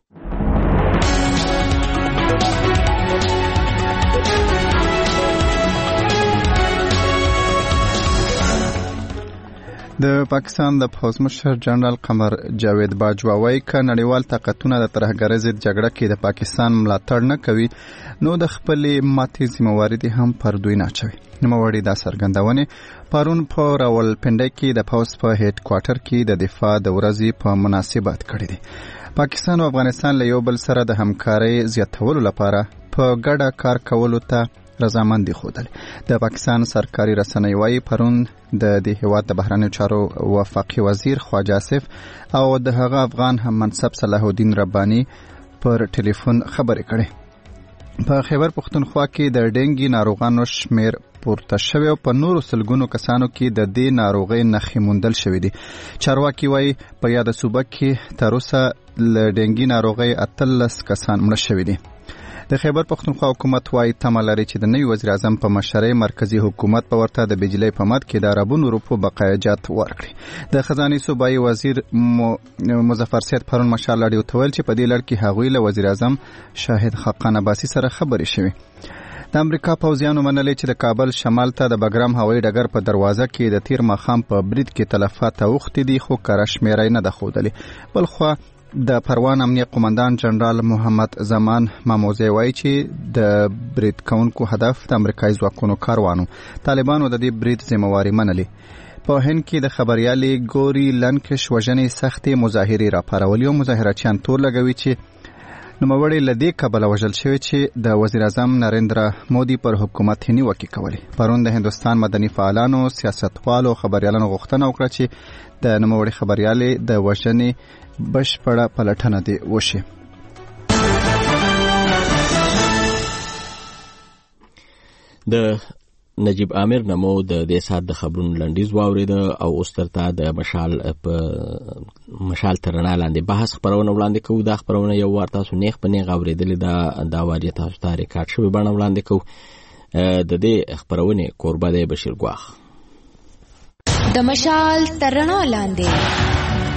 Speaker 2: د پاکستان د پوځ مشر جنرال قمر جاوید باجوا وايي ک نړیوال طاقتونه د ترهګرۍ ضد جګړه کې د پاکستان ملاتړ نه کوي نو د خپلې ماتې ذمہواري دي هم پر دوی نه اچوي. نوموړي دا څرګندونه پرون په راولپنډي کې د پوځ په هډ کوارټر کې د دفاع د ورځې په مناسبت کړې دي. پاکستان او افغانستان له یو بل سره د همکارۍ زیاتولو لپاره په ګډه کار کولو ته رضامندي ښودل. د پاکستان سرکاري رسنۍ وايي پرون د دې هیواد د بهرنیو چارو وفاقي وزیر خواجه آصف او د هغه افغان هم منصب صلاح الدین رباني پر ټلیفون خبرې کړې. په خیبر پختونخوا کې د ډینګي ناروغانو شمیر پورته شوی او په نورو سلګونو کسانو کې د دې ناروغۍ نښې موندل شوې دي. چارواکي وايي په یاد صوبه کې تر اوسه له ډینګي ناروغۍ اتلس کسان مړه شوي دي. د خیبر پختونخوا حکومت وايي تمه لري چې د نوي وزیر اعظم په مشرۍ مرکزی حکومت په ورته د بجلی په مد کې د عربونو روپو بقایجات ورکړي. د خزانه صوبایي وزیر مظفر سید پرون مشال لړیو تول چې په دې لړ کې هغوی له وزیر اعظم شاهد خاقان عباسی سره خبرې شوې. د امریکا پوځیانو منلې چې د کابل شمال ته د بګرام هوایي ډګر په دروازه کې د تیر ماښام په برید کې تلفات اوښتې دي خو کره شمیرې نه ده ښودلې. بلخوا د پروان امنیه قومندان جنرال محمد زمان ماموزی وايي چې د برید کونکو هدف د امریکایي ځواکونو کاروانو. طالبانو د دې برید ذمہواري منلې. په هند کې د خبريالي ګوري لنکش وژنې سختې مظاهرې راپارولې او مظاهرچیان تور لګوي چې نوموړي له دې کبله وژل شوی چې د وزیر اعظم نریندرا مودي پر حکومت نیوکې کولې. پرون د هندستان مدني فعالانو سیاستوالو خبريالانو غوښتنه وکړه چې د نوموړي خبريالي د وژنې بشپړه پلټنه دی وشي.
Speaker 1: د نجیب امیر نمو د دې سات د خبرونو لنډیز واورید او اوس ترته د مشال په مشال ترنا لاندې بحث خبرونه وړاندې کوو. دا خبرونه یو وار تاسو نیغ په نیغ اوریدلې دا دا واجب تاسو ته ریکارډ شوی بڼه وړاندې کوو. د دې خبرونه قربا دی بشیر ګواخ.
Speaker 8: د مشال ترنا لاندې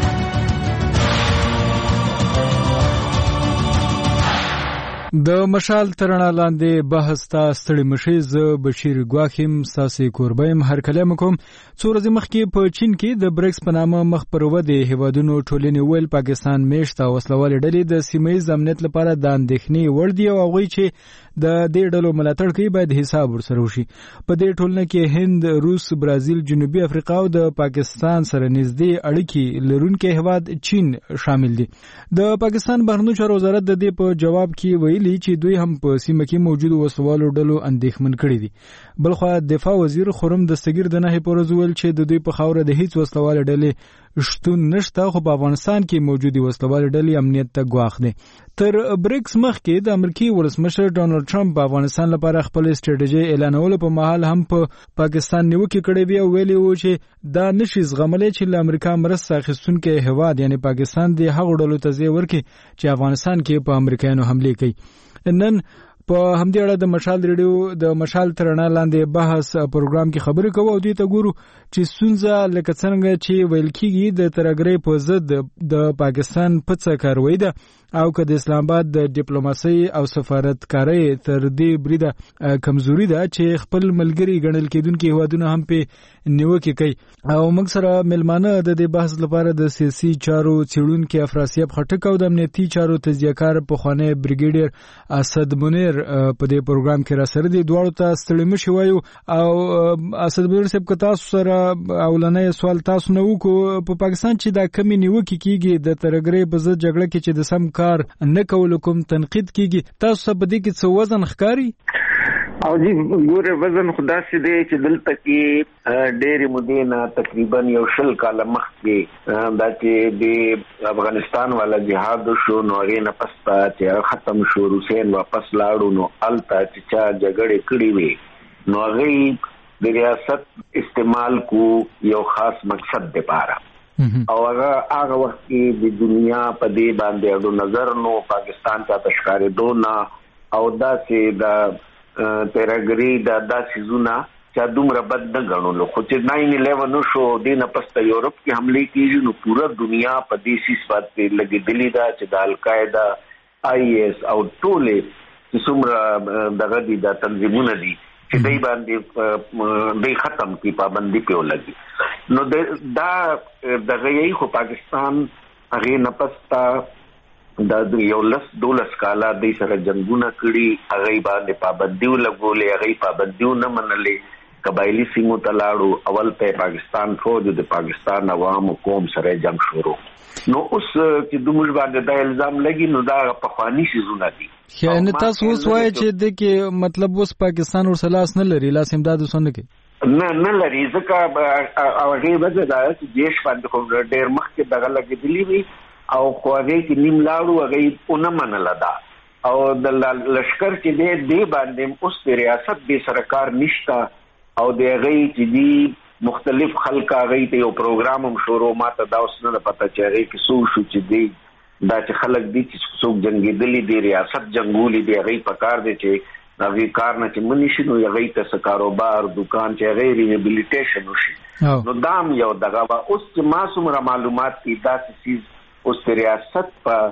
Speaker 20: د مشال ترنا لاندې بحث تا ستړي مشي ز بشیر ګواخیم ساسي کوربیم هر کلام کوم. څو ورځې مخکې په چین کې د بریکس په نامه مخ پر ودې هیوادونو ټولنې ویل پاکستان میشته وسلوال ډلې د سیمه‌ییز امنیت لپاره د اندېښنې وړ دي او هغوی چې د دې ډلو ملاتړ کوي باید حساب ورسره وشي. په دې ټولنه کې هند، روس، برازیل، جنوبي افریقا او د پاکستان سره نږدې اړیکې لرونکي هیواد چین شامل دي. د پاکستان بهرنیو چارو وزارت د دې په جواب کې ویلي چې دوی هم په سیمه کې موجود وسوالو ډلو اندېښمن کړي دي. بلخو دفاع وزیر خرم دستگیر د نه پورز ویل چې د دوی په خاوره د هیڅ وسوال ډلې شتون نشته خو په افغانستان کې موجودي وسوال ډلې امنیت ته ګواښ دي. تر بریکس مخکې د امریکای ولسمشر ډونالد ټرمپ په افغانستان لپاره خپل استراتیژي اعلانولو په مهال هم په پاکستان نیوکه کړې وی او ویلي و چې دا نشي زغملای چې له امریکا مرسته اخیستونکو هیواد یعنی پاکستان د هغو ډلو ته ځای ورکړي چې افغانستان کې په امریکایانو حمله کوي. نن په همدې اړه د مشال ریډیو د مشال ترنا لاندې بحث پروګرام کې خبرې کوو او دې ته ګورو چې سونزه لکه څنګه چې ویل کېږي د ترهګرۍ په ضد د پاکستان په څه کاروي ده او که د اسلام آباد د ډیپلوماسۍ او سفارتکارۍ تر دې بریده کمزوري ده چې خپل ملګری ګڼل کېدونکي هیوادونه هم په نیوکه کوي. او موږ سره ملمانه د دې بحث لپاره د سیاسي چارو څېړونکي افراسیاب خټک او د امنیتي چارو تجزیه‌کار پخوانی بریګیډیر اسد منیر په دې پروګرام کې را سره دي. دواړو ته ستړي مشي وایو او اسد منیر صاحب که تاسو سره اولنې سوال تاسو نه وکړو په پاکستان چې دا کمی نیوکه کیږي د ترهګرۍ په ضد جګړه کې چې د سم کار نه کول کوم تنقید کیږي تاسو په دې کې څه وزن ښکاری؟
Speaker 16: او جی ګوره وزن خدا سي دی چې دلته کې ډېری مدینه تقریبا یو شل کال مخکې دا چې د افغانستان والا جهاد شو نو هغه نه پستا چې ختم شو روسین واپس لاړو نو الته چې چا جګړه کړې وي نو هغه
Speaker 21: د ریاست استعمال کو یو خاص مقصد د پاره او هغه هغه وخت کې د دنیا په دې باندې اډو نظر نو پاکستان ته تشکارې دونا او دا چې د تیراګری دا داسې زونه چې دومره بد نه غنولو خو چې ناین الیون شو د نه پسته یورپ کې حمله کیږي نو پورا دنیا په دې سیس باندې لګېدلې ده چې د القاعده آی ایس او ټولې چې څومره دغه دي د تنظیمونه دي چې دای باندې د ختم کی پابندي په لګي نو دا دغه یې خو پاکستان هغه نه پستا د یو لس دولس کاله د سره جنگونه کړي هغه باندې پابندي لګولې هغه پابندي نه منلې قبایلی سیمو تلاړو اول ته پاکستان فوج د پاکستان عوام قوم سره جنگ شروع نو اوس چې دومره باندې د الزام لګي نو دا په خواني شيزونه دي
Speaker 20: یعنی تاسو اوس وایي چې د کې مطلب اوس پاکستان ور سلاس نه لري لاس امداد وسونه کې
Speaker 21: نه نه لري ځکه هغه وجه دا چې دیش باندې خو ډېر مخکې دغه لګېدلی وي او خو هغه کې نیم لاړو هغه اونم منل دا او د لشکر چې دی دی باندې اوس د ریاست د سرکار نشتا او د هغه چې دی مختلف خلک هغه ته یو پروګرام هم شروع ماته دا اوس نه پته چې هغه کې څو شو چې دی دا چې خلک دي چې څوک جنگیدلی دی ریاست جنگولي دی هغه پکار دی چې هغه کار نه چې منی شي نو هغه ته کاروبار دکان چې هغه ریهابلیټیشن وشي نو دام یو دغه اوس چې ما څومره معلومات کی دا چې اوس ریاست په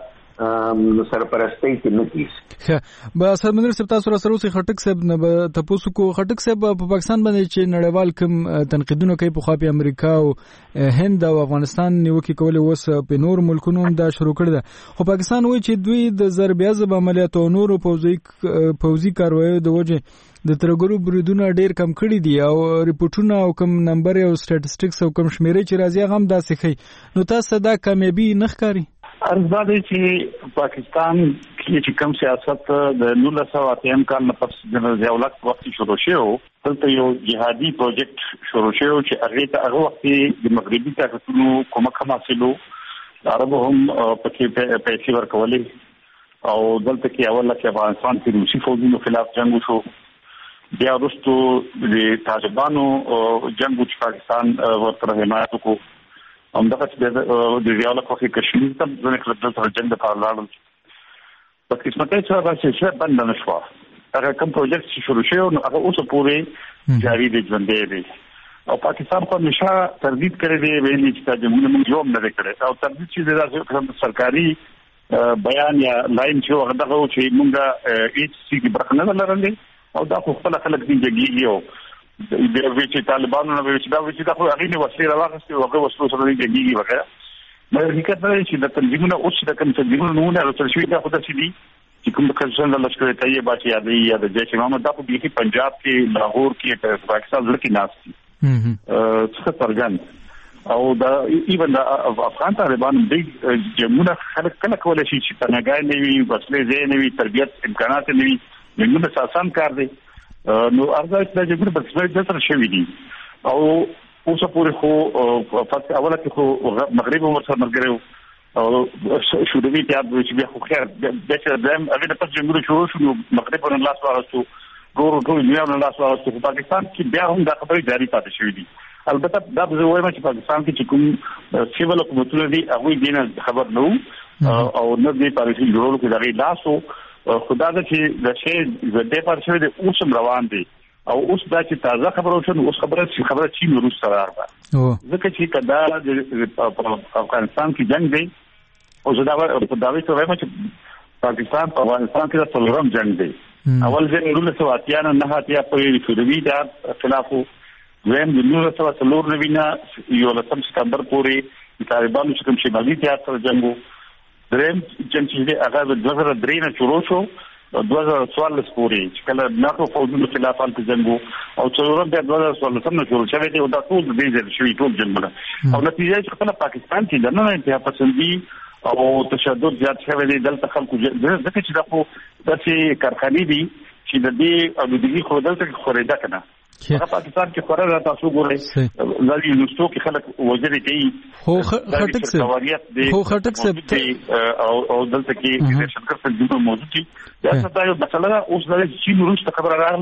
Speaker 21: سرپرستی کې نه کیږي
Speaker 20: با سر منیر صاحب تاسو سره اوسې خټک صاحب نه تاسو کو خټک صاحب په پاکستان باندې چې نړیوال کوم تنقیدونه کوي په خوا په امریکا او هند او افغانستان نیوکه کولې اوس په نور ملکونو هم دا شروع کړی ده خو پاکستان وایي چې دوی د ضرب عضب عملیات او نورو پوځي پوځي کاروایو د وجه د ترګرو بریدونه ډیر کم کړی دي او ریپورتونه او کم نمبر او سټاتستیکس او کم شمیرې چې راځي هغه هم داسې ښیي نو تاسو دا کامیابی نه ښکاري
Speaker 22: ارزه دې چې پاکستان کې چې کوم سیاست د نولس سوه اتیا کال نه پس د ضیاءالحق وخت شروع شو دلته یو جهادي پروجیکټ شروع شو چې هغه ته هغه وخت د مغربي طاقتونو کومک حاصلو عربو هم پکې پیسې ورکولې او دلته کې اول کې افغانستان کې روسي فوجونو خلاف جنگ وشو بیا وروسته د طالبانو جنگ چې پاکستان ورته حمایت وکړو هم دغه چې د ضیاءالحق وخت کشمیر ته ځنه کړل تر جنگ په لاړل په قسمت یې څه راځي چې بند نه شو هغه کوم پروجیکټ چې شروع شو نو هغه اوس پورې جاری دي ژوند دی او پاکستان په نشه تردید کړی دی ویلي چې د موږ یو نه کړی او تردید چې د سرکاري بیان یا لاین چې هغه دغه چې موږ ایچ سی کې برخه نه لرلې او دا خو خپل خلک دي جګیږي او د چې طالبانو نه ویل چې دا چې دا خو هغه نه وسیله راغستې او هغه وسلو سره دي جګیږي وغیرہ مې حقیقت دا چې د تنظیمونو اوس د کوم تنظیمونو نه راځي چې دا خو د سړي چې کوم د کلسن د لشکره طیبه چې یادې یا د جیش محمد دا په بيخي پنجاب کې لاهور کې په پاکستان ځل کې ناشتي څه پرګن او دا ایون د افغان طالبان د جمهور خلک کله کولای شي چې پناګای نه وي وسلې زې نه وي تربيت امکانات نه وي موږ د آسان کار دی نو ارزه چې د جمهور په څیر د تر شوی دي او اوسه پورې خو فقط اوله کې خو مغرب هم ورسره مرګرو او شودوي ته چې بیا خو خیر د چې دیم اوی د پس جمهور شروع شو مغرب ورن لاس وارستو ګورو ټول دنیا ورن لاس وارستو پاکستان کې بیا هم دا خبرې جاری پاتې شوې دي البته دا به وایم چې پاکستان کې چې کوم سیول حکومتونه دي هغه دې خبر نو او نه دې پالیسي جوړولو کې دا لاسو خدا د چې د شی د دې پر شوی د اوسم روان دي او اوس دا چې تازه خبرو شنو اوس خبره چې خبره چین روس سره راغله ځکه چې کدا د افغانستان کې جنگ دی او زه دا په داوی ته وایم چې پاکستان په افغانستان کې د څلورم جنگ دی اول ځل نولس سوه اتیا نه نه اتیا په شوروي د خلافو زم د نولس سوه څلور نوي نه یو لسم سپتمبر پورې طالبانو چې کوم شمالي تیار سره جنگو دریم جنگ چې هغه د دوه زره درې نه شروع شو دوه زره څوارلس پورې چې کله ناتو فوجونو خلاف حالت جنگو او څلورم بیا دوه زره څوارلس نه شروع شوی دی او دا ټول د دې ځای شوی ټول جنگونه او نتیجه چې خپل پاکستان کې د نه انتها پسندي او تشدد زیات شوی دی دلته خلکو ځکه چې دا خو داسې کارخانې دي چې د دې او د دې خو دلته خورېده کنه هغه پاکستان کې خورا را تاسو ګورئ ځل یونستو کې خلک وزري کوي
Speaker 20: خو خټک سه خو خټک سه
Speaker 22: او او دلته کې د شرکت تنظیم موجود دي دا څه دا یو مسله اوس د چین روس ته خبره راغله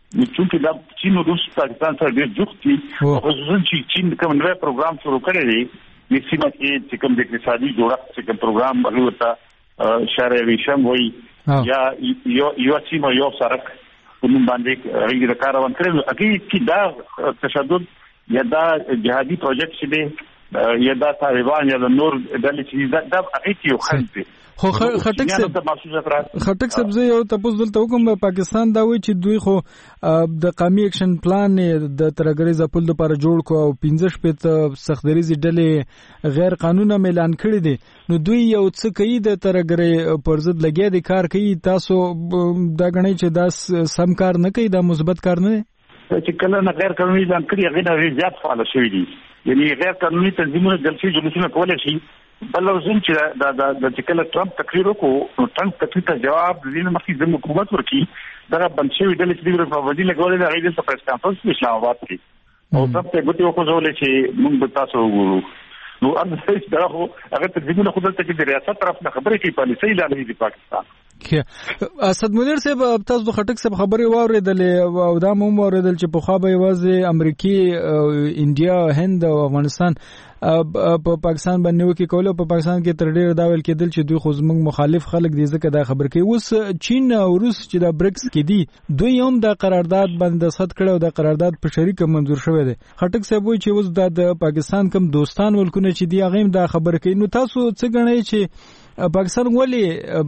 Speaker 22: چې دا چین او روس پاکستان سره ډېر جوخت دي خصوصا چې چین کوم نوې پروګرام شروع کړی دی د سیمه کې چې کوم د اقتصادي جوړښت چې کوم پروګرام هغه ورته شارع ویشم وایي یا یو یو سیمه یو سرک په نوم باندې هغه د کاروان کړل اګي چې دا تشدد یا دا جهادي پروژیکټ چې دی یا دا طالبان یا نور د چې دا هغه یو خل دی
Speaker 20: خو خټک صاحب خټک صاحب زه یو تاسو دلته کوم پاکستان دا وایي چې دوی خو د قومي اکشن پلان د ترګری ځپل لپاره جوړ کو او پنځه شپږ سختدریزي ډلې غیر قانوني اعلان کړی دي نو دوی یو څه کوي د ترګری پر ضد لګیا دي کار کوي تاسو دا غنئ چې دا سم کار نه کوي دا مثبت کار نه
Speaker 22: چې کله نه غیر قانوني اعلان کړی هغه نه زیات فعال شوی دي یعنی غیر قانوني تنظیمونه جلسې جلوسونه کولای شي بل وزن چې دا د د کله ټرمپ تقریر وکړو ټرمپ تقریر ته جواب دینه مخکې د حکومت ورکی دا بنشوي د لیدل په وځي لګولې د غیر د پریس کانفرنس په اسلام آباد کې او تاسو ته ګوتې وکړولې چې موږ به تاسو وګورو نو ان څه دا خو هغه تدریجونه خو دلته کې د ریاست طرف نه خبرې کوي پالیسي اعلان دی پاکستان
Speaker 20: کې اسد منیر صاحب تاسو د خټک صاحب خبرې واوریدلې او دا مو واوریدل چې په خوا به یوازې امریکای انډیا هند او افغانستان په پاکستان باندې وکي کوله په پاکستان کې تر ډیره دا ویل کېدل چې دوی خو زموږ مخالف خلک دي ځکه دا خبر کوي اوس چین او روس چې دا بریکس کې دي دوی هم دا قرارداد باندې دستخط کړي او دا قرارداد په شریک منظور شوی دی خټک صاحب وایي چې اوس د پاکستان کم دوستان ولکونه چې دی هغه هم دا خبر کوي نو تاسو څه غنئ چې پاکستان ولی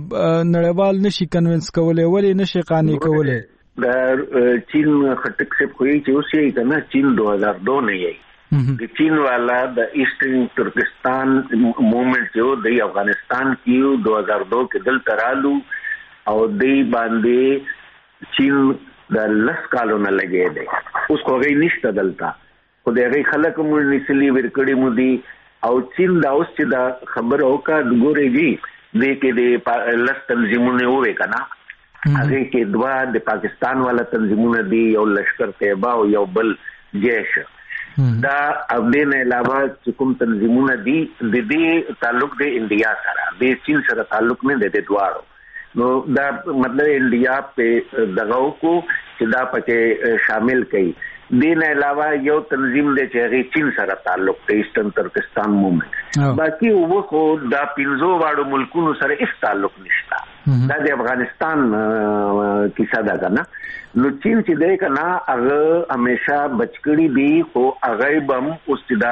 Speaker 20: نړیوال نشي کنوینس کولای ولی نشي قانع کولای
Speaker 21: دا چین خټک صاحب کوي چې اوس یې کنه چین دو ہزار دو نه یې د چین والا د ایسټرن ترکستان موومنٹ جو د افغانستان کیو دو ہزار دو کې دل ترالو او دی باندې چین د لس کالو نه لګې دی اوس کوغی نشته دلته خو دغه خلک مونږ نسلی ورکړي مو دي او چین دا اوس چې دا خبر اوکا ګوري دي د کې د لس تنظیمونه وې کنه هغه کې دوا د پاکستان والا تنظیمونه دي یو لشکر طیبه او یو بل جیش دا او دین علاوه چې کوم تنظیمونه دي د دې تعلق د انډیا سره د چین سره تعلق نه د دواړو نو دا مطلب انډیا په دغه کو چې دا پکې شامل کړي دین علاوه یو تنظیم دی چې هغه چین سره تعلق دی ایسټرن ترکستان موومنٹ باقي وو خو دا پنځو واړو ملکونو سره هیڅ تعلق نشته دا د افغانستان کیسه ده کنه نو چین چې دی کنه هغه همیشه بچکړی دی خو هغه بم اوس دا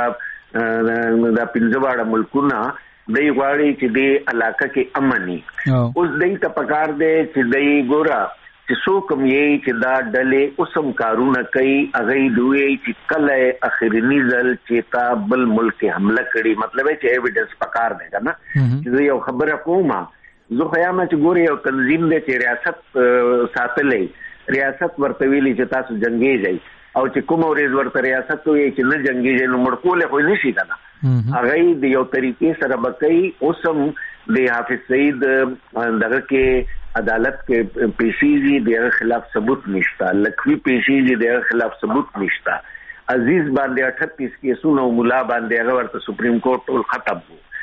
Speaker 21: دا پنځه واړه ملکونه دی غواړي چې دی علاقه کې امني اوس دی ته پکار دی چې دی ګورا چې څو کوم یې چې دا ډلې اوسم کارونه کوي هغه دوی چې کله اخرنی ځل چې تا بل ملک حمله کړي مطلب چې ایویډنس پکار دی کنه چې یو خبره کومه زه خیامه چې ګوري یو تنظیم دی چې ریاست ساتلې ریاست ورته ویلي چې تاسو جنگي ځای او چې کوم ورځ ورته ریاست وي چې نه جنگي ځای نو مړکول خو نشي کنه هغه د یو طریقې سره بکې اوسم د حافظ سعید دغه کې عدالت کې پیشیږي د خلاف ثبوت نشته لکوي پیشیږي د خلاف ثبوت نشته عزیز باندې اٹھتیس کیسونه مولا باندې هغه ورته سپریم کورټ ټول ختم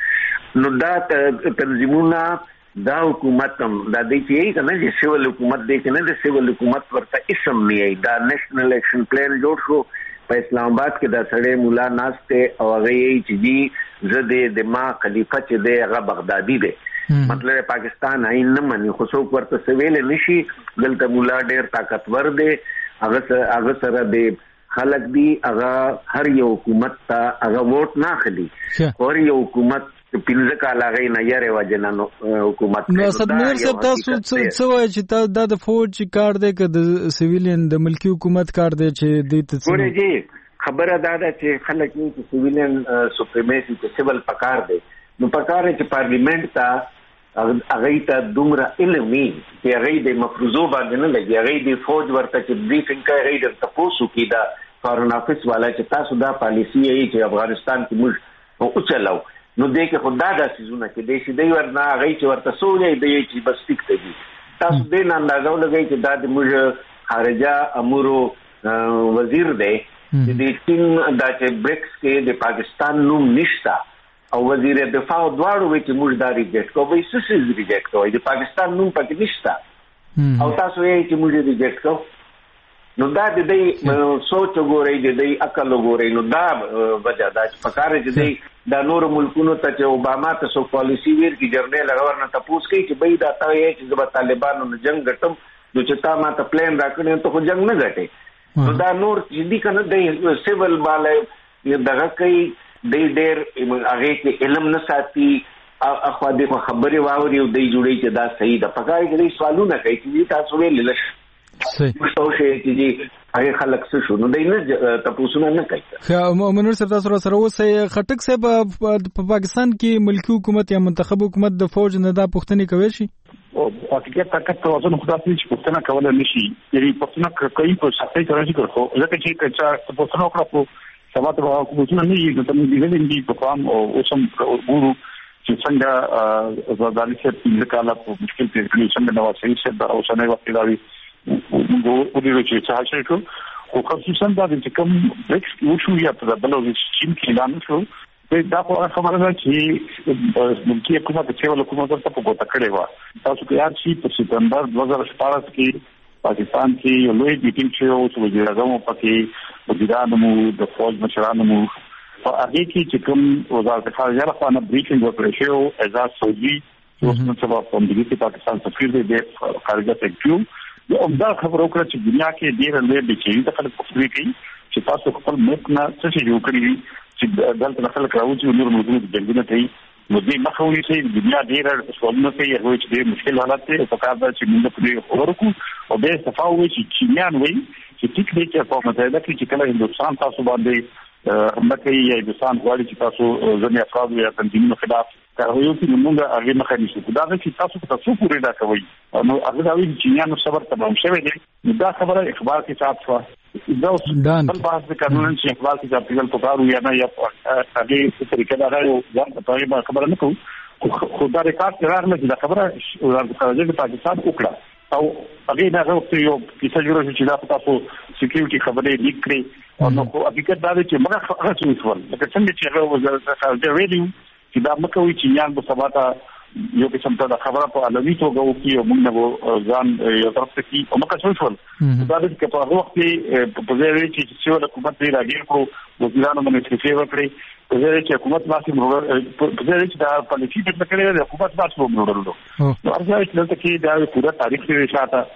Speaker 21: وو نو دا تنظیمونه دا حکومت هم دا دی چې کنه چې سیول حکومت دی کنه د سیول حکومت ورته اسم نه ای دا نېشنل اکشن پلان جوړ شو په اسلام آباد کې دا سړی مولا ناشته او هغه یې چې دی زده د ما خلیفہ چې دی هغه بغدادي دی مطلب پاکستان آئین نه مني خو څوک ورته سویل نشي دلته مولا ډېر طاقتور دی هغه هغه سره د خلک دی هغه هر یو حکومت ته هغه ووټ نه اخلي او یو حکومت پینځه کاله غي نه یاره وجنانو حکومت
Speaker 20: نو صدمیر صاحب تاسو څه وایي چې دا د فوج کار دی که د سیویلین د ملکی حکومت کار دی چې د
Speaker 21: ګورې جی خبره دا ده چې خلک یې چې سیویلین سپریمیسی چې سیول پکار دی نو پکار چې پارلیمنت ته هغه ته دومره علمي چې هغه د مفروضو باندې نه لګي هغه د فوج ورته چې بریفینګ کوي هغه د تاسو کې دا فارن افیس والا چې تاسو دا پالیسی یې چې افغانستان کې موږ او چلاو نو دې کې خدا دا سيزونه کې دې شي دی ورنه هغه چې ورته سولې دی چې بس ټیک دی تاسو دې نه اندازو لګی چې دا د موږ خارجه امورو وزیر دی چې د چین دا چې بریکس کې د پاکستان نوم نشتا او وزیر دفاع دواړو وی چې موږ دا ریجیکټ کوو وی سس ریجیکټ کوو د پاکستان نوم پکې نشتا او تاسو یې چې موږ ریجیکټ کوو نو دا د دې سوچ وګورئ د دې عقل وګورئ نو دا وجه دا چې پکاره چې دې دا نور ملکونو ته چې اوباما ته سو پالیسی ویر کی جرنیل گورنر ته پوښ کوي چې بې دا تا یې چې د طالبانو نه جنگ ګټم نو چې تا ما ته پلان راکړې ته خو جنگ نه ګټي نو دا نور چې دې کنه د سیول باندې دغه کوي د ډېر هغه کې علم نه ساتي اخوا دې خبرې واوري او دې جوړي چې دا صحیح ده پکاره کې سوالونه کوي چې تاسو ویل لږ صحیح مشتوشه چې هغه خلک څه شو نو دای نه تاسو نه کوي
Speaker 20: خو منور صاحب تاسو سره اوسه خټک صاحب په پاکستان کې ملکی حکومت یا منتخب حکومت د فوج نه دا پښتني کوي شي
Speaker 22: او حقیقت تک توازن خدا چې پښتنه کول نه شي یعنی پښتنه کوي په سختۍ سره شي کوو ځکه چې چې پښتنه وکړه په سمات به حکومتونه نه یي د تم دي نه په قام او اوسم ګورو چې څنګه زادالي چې د کاله په مشکل کې کلی څنګه نو صحیح څه دا اوسنۍ وخت دا وي وګورئ چې څه حاصل شو او خصوصا دا چې کوم بریکس وشو یا په بلو چې چین کې اعلان شو دا خو خبره ده چې ملکی حکومت چې ول حکومت ته په ګوته کړې و تاسو کې یاد شي په سپتمبر دوه هزار شپږ کې پاکستان کې یو لوی میټینګ شو چې وزیر اعظم پکې وزیرانو مو د فوج مشرانو مو په هغه کې چې کوم وزارت خارجه راخوانه بریفینګ وکړ شو اعزاز سعودي اوس نو سبا په دې پاکستان سفیر دې خارجه سکرټریو یو عمده خبرو کړ چې دنیا کې ډېر لوی بچی د خلک په کوي چې تاسو خپل ملک نه څه جوړ کړی چې دلته خلک راوځي نور موږ د جنګونه کوي نو دې مخاوني چې دنیا ډېر سوالونه کوي هغه چې ډېر مشکل حالات دي په کار ده چې موږ په دې ورکو او به صفاوي چې چینیان وایي چې ټیک دی چې په متحده کې چې کله هندستان تاسو باندې مکه یا هندستان غواړي چې تاسو ځنې افراد یا تنظیمونو خلاف کاروي چې موږ هغه مخه نشو دا چې تاسو په تاسو پورې دا کوي نو هغه دا وایي چې چینیانو صبر تمام شوی دی دا خبره اخبار کې صاحب شو دا اوس بل بحث د قانون چې اخبار کې ځپل پکارو یا نه یا هغه څه طریقه دا راو ځان په اړه خبره نه کوو خو دا ریکارډ راغله چې دا خبره وزارت خارجه د پاکستان وکړه او هغه نه غوښتي یو کیسه جوړه چې دا تاسو سکیورټي خبرې لیک کړې او نو خو حقیقت دا دی چې موږ هغه څه وکړل لکه څنګه چې هغه وزارت خارجه ویلي چې دا مکه وی چې یان په سباته یو قسم ته خبره په علوي توګه وکړي او موږ نه ځان یو طرف ته کی او مکه څه شول دا د په هغه وخت کې په ځای چې چې حکومت یې راګیر کړو وزیرانو باندې څه وکړي په ځای چې حکومت ماسي په ځای چې دا پالیسي په کړې ده حکومت ماسي ومنورلو نو هر ځای چې کې دا پورا تاریخ کې شاته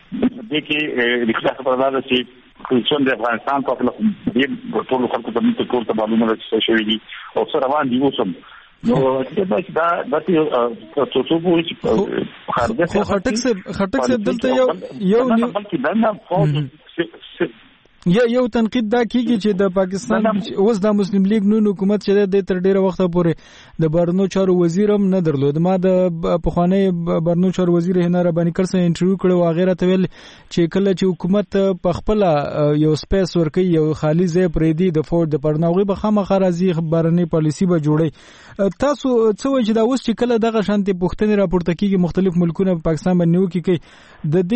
Speaker 22: د کې لیکل خبره ده چې کوم د افغانستان په اړه د ټول خلکو په مټ ټول ته معلومه ده شوې دي او سره روان دي اوسم نو دا دا د څه څه وو چې خارجه
Speaker 20: خټک څه خټک څه دلته یو یو
Speaker 22: بلکې دا نه فوج
Speaker 20: یا یو تنقید دا کیږي چې د پاکستان اوس د مسلم لیگ نون حکومت چې د تر ډیره وخت پورې د بهرنیو چارو وزیر هم نه درلود ما د پخوانی بهرنیو چارو وزیر هنا ربانی کرسه انټرویو کړو او غیره ته ویل چې کله چې حکومت په خپل یو سپیس ورکي یو خالی ځای پرېدي د فوج د پرناوي به خامخا راځي بهرنی پالیسی به جوړي تاسو څه وایي چې دا اوس چې کله دغه شانتي پوښتنې راپورته کیږي مختلف ملکونه په پاکستان باندې وکړي کوي د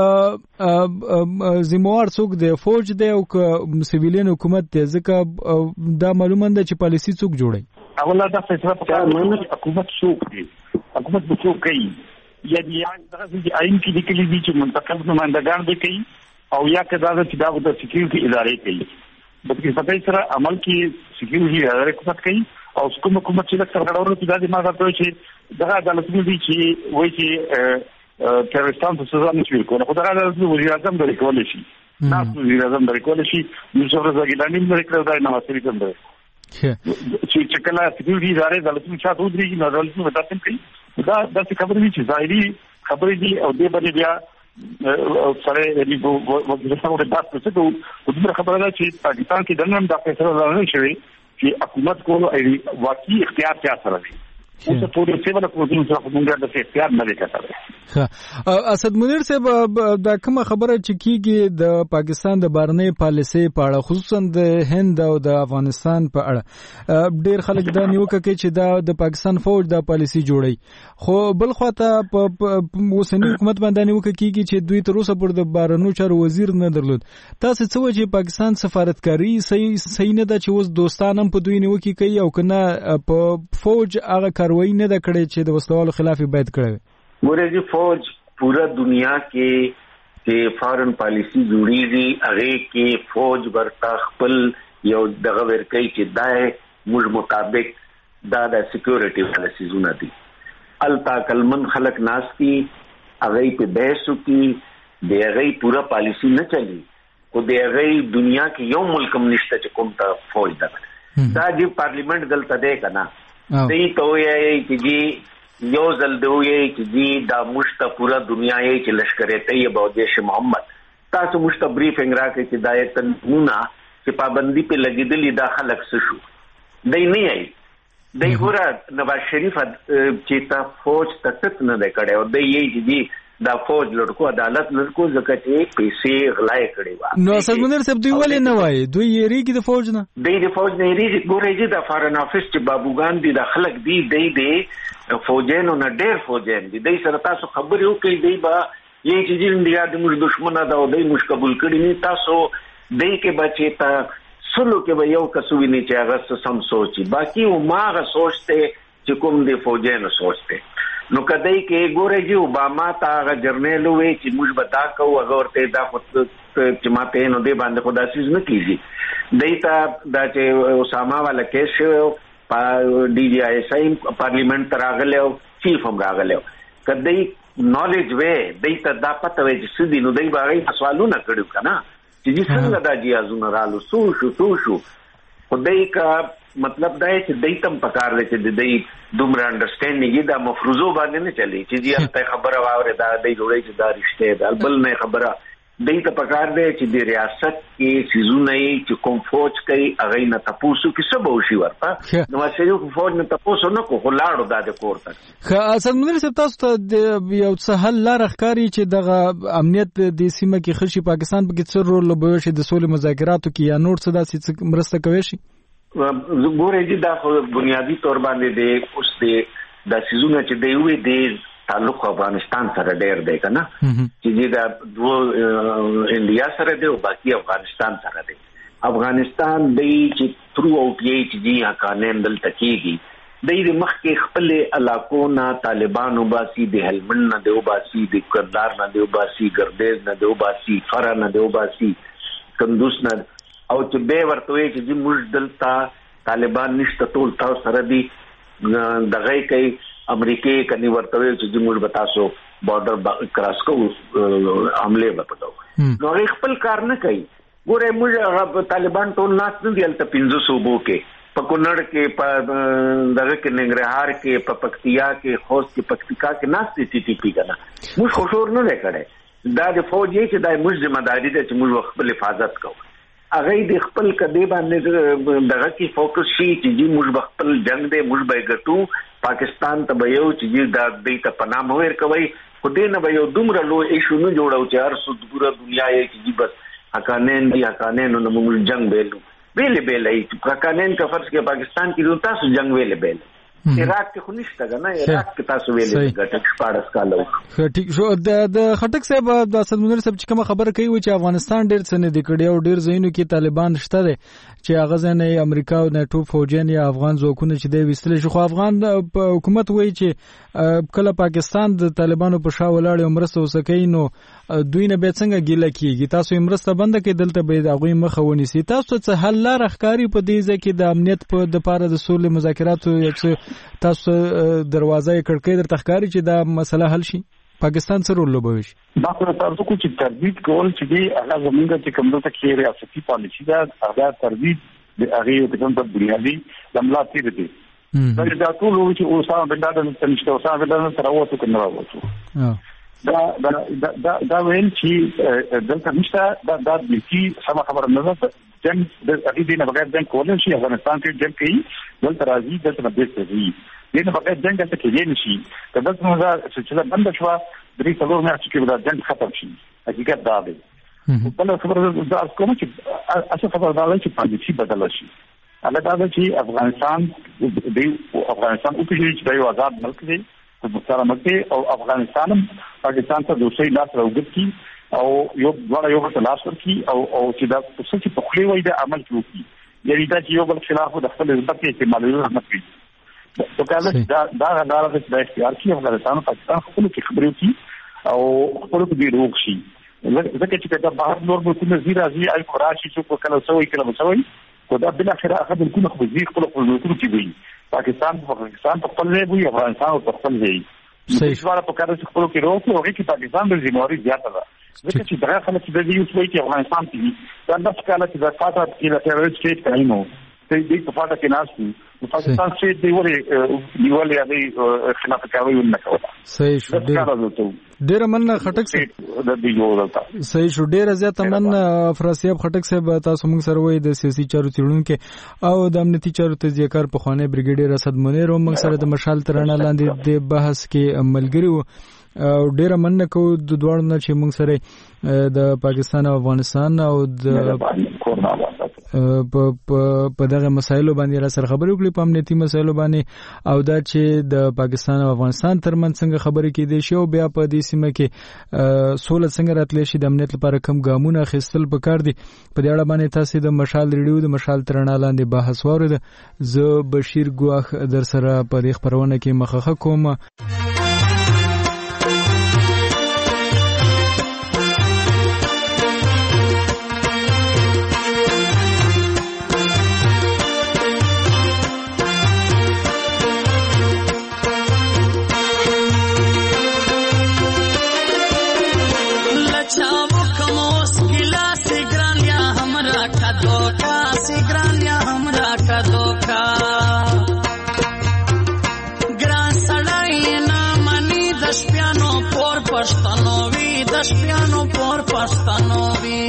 Speaker 20: دې ذمہوار څوک دی فوج دی او که سیویلین حکومت دی ځکه دا معلومه ده چې پالیسی څوک جوړي
Speaker 22: اوله دا فیصله په حکومت څوک دی حکومت به څوک کوي یا دی هغه چې آئین کې لیکلي دي چې منتخب نمائندگان به کوي او یا کدا چې دا د سکیورټي ادارې کوي بلکې په دې سره عمل کې سکیورټي ادارې حکومت کوي او کوم حکومت چې سرغړونه کوي دا د ما راځي چې دا عدالتونه دي چې وایي چې ترستان په سزا نه شي کوله خو دا د وزیر اعظم د ریکول شي تاسو وزیر اعظم د ریکول شي نو څو ورځې ګلانی د ریکول دا نه واسي کوم دی چې چې کله سکیورټي ادارې دلته چا دوه درې نه دلته متاسم کوي دا د خبرې دي چې ظاهري خبرې دي او دې باندې بیا سره دې وګورئ چې تاسو څه کوو خبره ده چې پاکستان کې دنه د فیصله نه شوي چې حکومت کولو ای واقعي اختیار چا سره دی اوس په دې څه ولا کوم څه موږ د اختیار نه لري.
Speaker 20: اسد منیر صاحب دا کومه خبره چې کیږي د پاکستان د بهرنی پالیسي په اړه خصوصا د هند او د افغانستان په اړه ډیر خلک دا نیوکه کوي چې دا د پاکستان فوج د پالیسي جوړي خو بل خواته په اوسنی حکومت باندې نیوکه کیږي چې دوی تر اوسه پر د بهرنیو چارو وزیر نه درلود. تاسو څه وایي چې پاکستان سفارتکاری صحیح صحیح نه ده چې اوس دوستان هم په دوی نیوکه کوي او کنه په فوج هغه کاروایی نه ده کړې چې د وسلوالو خلاف باید کړي؟
Speaker 21: ګورې فوج پورا دنیا کې چې فارن پالیسی جوړیږي هغه کې فوج ورته خپل یو دغه ورکړي چې دای موږ مطابق دا د سکیورټي پالیسیزونه دي التا کلمن خلق ناستی هغه په بحثو کې د هغه پورا پالیسی نه چلی خو د هغه دنیا کې یو ملک نشته چې کوم ته فوج ده دا چې پارلیمنت دلته دی کنه دې ته یې چې یو ځل دوی چې دا مشته پورا دنیا یې چې لشکر طیب او جیش محمد تاسو مشته بریفینګ راکړي چې دا یې تنونه چې پابندي په لګیدلې دا خلک څه شو دی نه یې دی ګوره نواز شریف چې تا فوج تکت نه دی کړی او دی یې چې دا فوج لړکو عدالت لړکو ځکه چې پیسې غلای کړي و
Speaker 20: نو اسد منیر صاحب دوی ولې نه وایي دوی یریږي د فوج نه
Speaker 21: دی د فوج نه یریږي ګوره چې د فارن افیس چې بابوګان دي د خلک دی دی دی فوجینو نه ډېر فوجین دي د سره تاسو خبرې وکړئ دی با یې چې انډیا د موږ دښمنه دا او دی موږ قبول کړی نه تاسو دی کې بچی تا سلو کې به یو کسوي نه چې هغه سم سوچي باقي او ماغه سوچته چې کوم دی فوجینو سوچته نو کدی کې ګوره چې اوباما تا هغه جرنیل وې چې موږ بتا کو هغه ورته دا چې ماته نو دی باندې خدا سیز نه کیږي دیتا دا چې اسامه والا کیس په ډي جی آی اس آی پارلیمنت راغله او چیف هم راغله کدی نالج وې دیتا دا پته وې چې سدي نو دی باندې سوالونه کړو کنه چې څنګه دا جیازونه رالو سو شو تو شو خدای کا مطلب دا چې دیتم پکار لې چې د دومره انډرسټینډینګ دا مفروضو باندې نه چلی چې دی ته خبره واوره دا د جوړې چې دا رښتې ده بل نه خبره دیت پکار دی چې د ریاست کې سيزونه چې کوم فوج کوي هغه نه تاسو کې څه به شي ورته نو چې فوج نه تاسو نه کو خلاړو دا د کور ته
Speaker 20: خا اسد منیر صاحب تاسو ته یو څه حل لار ښکاری چې دغه امنیت د سیمه کې خشي پاکستان په کې څه رول لوبوي شي د سولې مذاکراتو کې یا نور څه داسې مرسته کوي شي
Speaker 21: ګورې چې دا بنیادی تور باندې د اوس د سيزونه چې دی وې د تعلق افغانستان سره ډېر دی کنه چې دا دوه انډیا سره دی او باقي افغانستان سره دی افغانستان دی چې ترو او پی ایچ ڈی قانون دل تکیږي د دې مخ کې خپل علاقو نه طالبانو باسي د هلمند نه دیو باسي د کندهار نه دیو باسي ګردیز نه دیو باسي فرا نه دیو باسي کندوز نه او چې به ورته چې موږ دلته طالبان نشته ټول تاسو سره دی دغه کوي امریکای کني ورته چې موږ به تاسو بارډر کراس کوو حمله وکړو نو خپل کار نه کوي ګوره موږ طالبان ټول ناس نه دی تل پنځه صوبو کې په کونړ کې په دغه کې ننګرهار کې په پکتیا کې خوست کې پکتیکا کې ناس دي ټي ټي پی کنه موږ خوشور نه لکړي دا د فوج یې چې د موږ ذمہ داری ده چې موږ خپل حفاظت کوو هغه د خپل کدی باندې دغه کې فوکس شي چې موږ خپل جنگ دې موږ به ګټو پاکستان ته به یو چې دا د ته پناه مور کوي خو دې نه به یو دومره لو ایشو نه جوړو چې هر څو پورا دنیا یې چې بس حقانین دي حقانین نو موږ جنگ بیلو بیل بیل ای حقانین کا فرض کې پاکستان کې تاسو جنگ ویل بیل عراق کې خو نشته کنه عراق کې تاسو ویلې ګټک شپارس کالو
Speaker 20: ټیک شو د خټک صاحب د اسد منیر صاحب چې کوم خبره کوي چې افغانستان ډېر څه نه دی کړی او ډېر ځایونو کې طالبان شته دي چې هغه ځنه امریکا او ناتو فوجین یا افغان ځواکونه چې دی وستل شو خو افغان حکومت وایي چې کله پاکستان د طالبانو په شا ولاړ او مرسته وسکي نو دوی نه به څنګه ګیله کیږي تاسو یې مرسته بند کړئ دلته به هغه مخه ونیسي تاسو څه حل لار ښکاری په دې ځکه د امنیت په د پاره د سولې مذاکراتو یو تاسو دروازه کړکۍ در تخکاری چې دا مسله حل شي پاکستان سره لوبوي شي
Speaker 22: دا تاسو کو چې تربیت کول چې دی هغه زمونږ چې کوم څه کې ریاستي پالیسي دا هغه تربیت د هغه په کوم په بنیادی د املاک دی دا د ټول چې اوسه بندا د نشته اوسه بندا سره وته کنه راوته دا دا دا دا ویل چې دلته نشته دا د دې سم خبره نه ده جنگ د هغه دینه بغیر جنگ کولای شي افغانستان کې جنگ کوي دلته راځي دلته نه دی دینه بغیر جنگ ته کې نه شي کله چې چې بند شو درې څلور نه چې دا جنگ ختم شي حقیقت دا دی بل خبره دا کوم چې اصل خبره دا چې پالیسي بدل شي هغه دا چې افغانستان د افغانستان او چې د یو آزاد ملک دی په مستعار ملک او افغانستان پاکستان ته دوسری لاس راوګتی او یو ډول یو څه لاس ورکی او او چې دا څه چې په خلی وای د عمل کوي یعنی دا چې یو بل خلاف د خپل عزت کې استعمالوي نه کوي په کله دا دا غواړي چې د اختیار کې افغانستان او پاکستان خپل کې خبرې وکړي او خپل کې دی روغ شي ځکه چې دا بهر نور ملکونه زی راځي ای فراشي چې په کله سوي کله مسوي خو دا بل اخر هغه ملکونه خو زی خپل خپل ملکونه کې وي پاکستان په پاکستان په خپل ځای وي افغانستان په خپل ځای صحیح سوال په کار چې خپل کې روکو هغه کې پاکستان د ذمہواری زیاته ده ځکه چې دغه خلک چې د یو څوی کې افغانستان کې دا د ښکاله چې د فاطمه کې د ټیرریست سټیټ کاینو د دې په فاطمه کې ناشتي د پاکستان سټیټ دی ولې نیولې هغه خلاف کاروي نه کوله صحیح شو ډیر مننه خټک صاحب د دې یو دلته صحیح شو ډیر زیات مننه فراسیاب خټک صاحب تاسو موږ سره وای د سیاسي چارو څېړونکو او د امنیتي چارو تجزیه‌کار په خوانې بریګیډیر اسد منیر او موږ سره د مشال ترانه لاندې د بحث کې ملګری وو او ډیر مننه کوو د دوړو نه چې موږ سره د پاکستان او افغانستان او د په دغه مسایلو باندې را سره خبرې وکړي په امنیتي مسایلو باندې او دا چې د پاکستان او افغانستان ترمنځ څنګه خبرې کېدې شي او بیا په دې سیمه کې سوله څنګه راتلی شي د امنیت لپاره کوم ګامونه اخیستل پکار دي په دې اړه باندې تاسو د مشال ریډیو د مشال ترانه لاندې بحث واورید. زه بشیر ګواخ در سره په دې خبرونه کې مخه کوم.
Speaker 3: شپیانو پور پښتنوي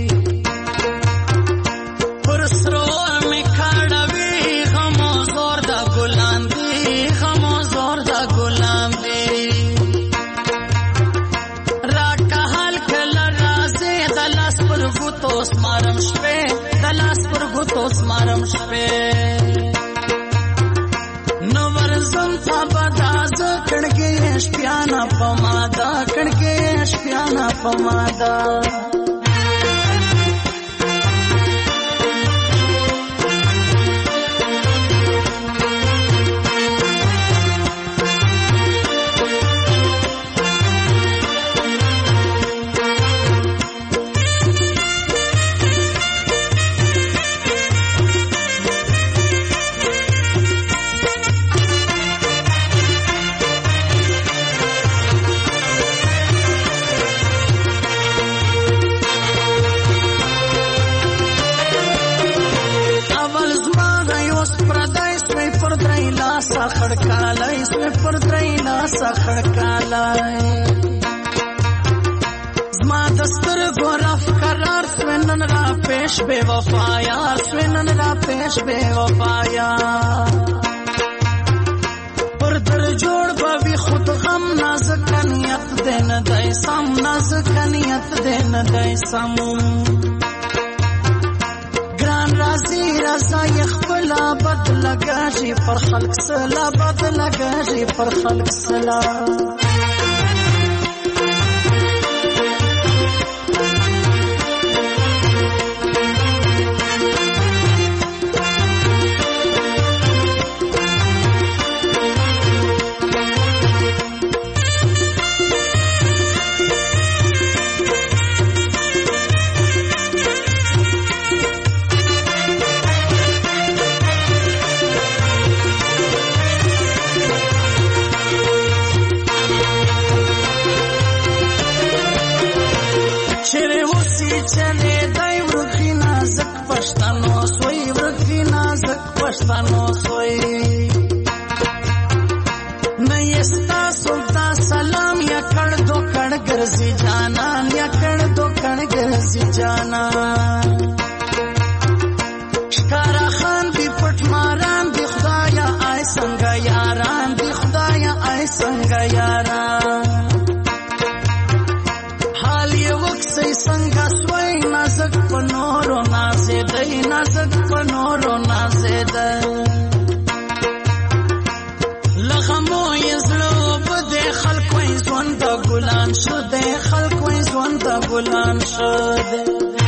Speaker 3: پر سرور می کاړوي غمو زور د ګلان دي غمو زور د ګلان دي را کهل کله راځي د لاس پر ګوتو سمارم شپه د لاس پر ګوتو سمارم شپه نو ورزم ثابت کړګې شپیانا پمادا کړګې شپیانا پمادا खड़कालाई इसमें परद्रैना सा खड़कालाई ज़मा दस्तर गोरफ करार स्वेनन रा पेश बेवफाया स्वेनन रा पेश बेवफाया परदर जोड़ बवी खुद गम नाज़कनियत देन दैसम नाज़कनियत देन दैसम राजी रजा यखबला बद लगा जी पर खल्क सला बद लगा जी पर खल्क सला پښتنو سوی نه یستا سودا سلام یا کړ دو کړ ګرځي جانا یا کړ دو کړ ګرځي جانا ښکارا خان دی پټ ماران دی خدایا آی څنګه یاران دی خدایا آی څنګه یاران حال یې وکسي څنګه سوی نازک پنورو نازې دی نازک پنورو نازې دی لغمو یزلو بده خلکو ژوند د ګلان شو دی خلکو ژوند د ګلان شو دی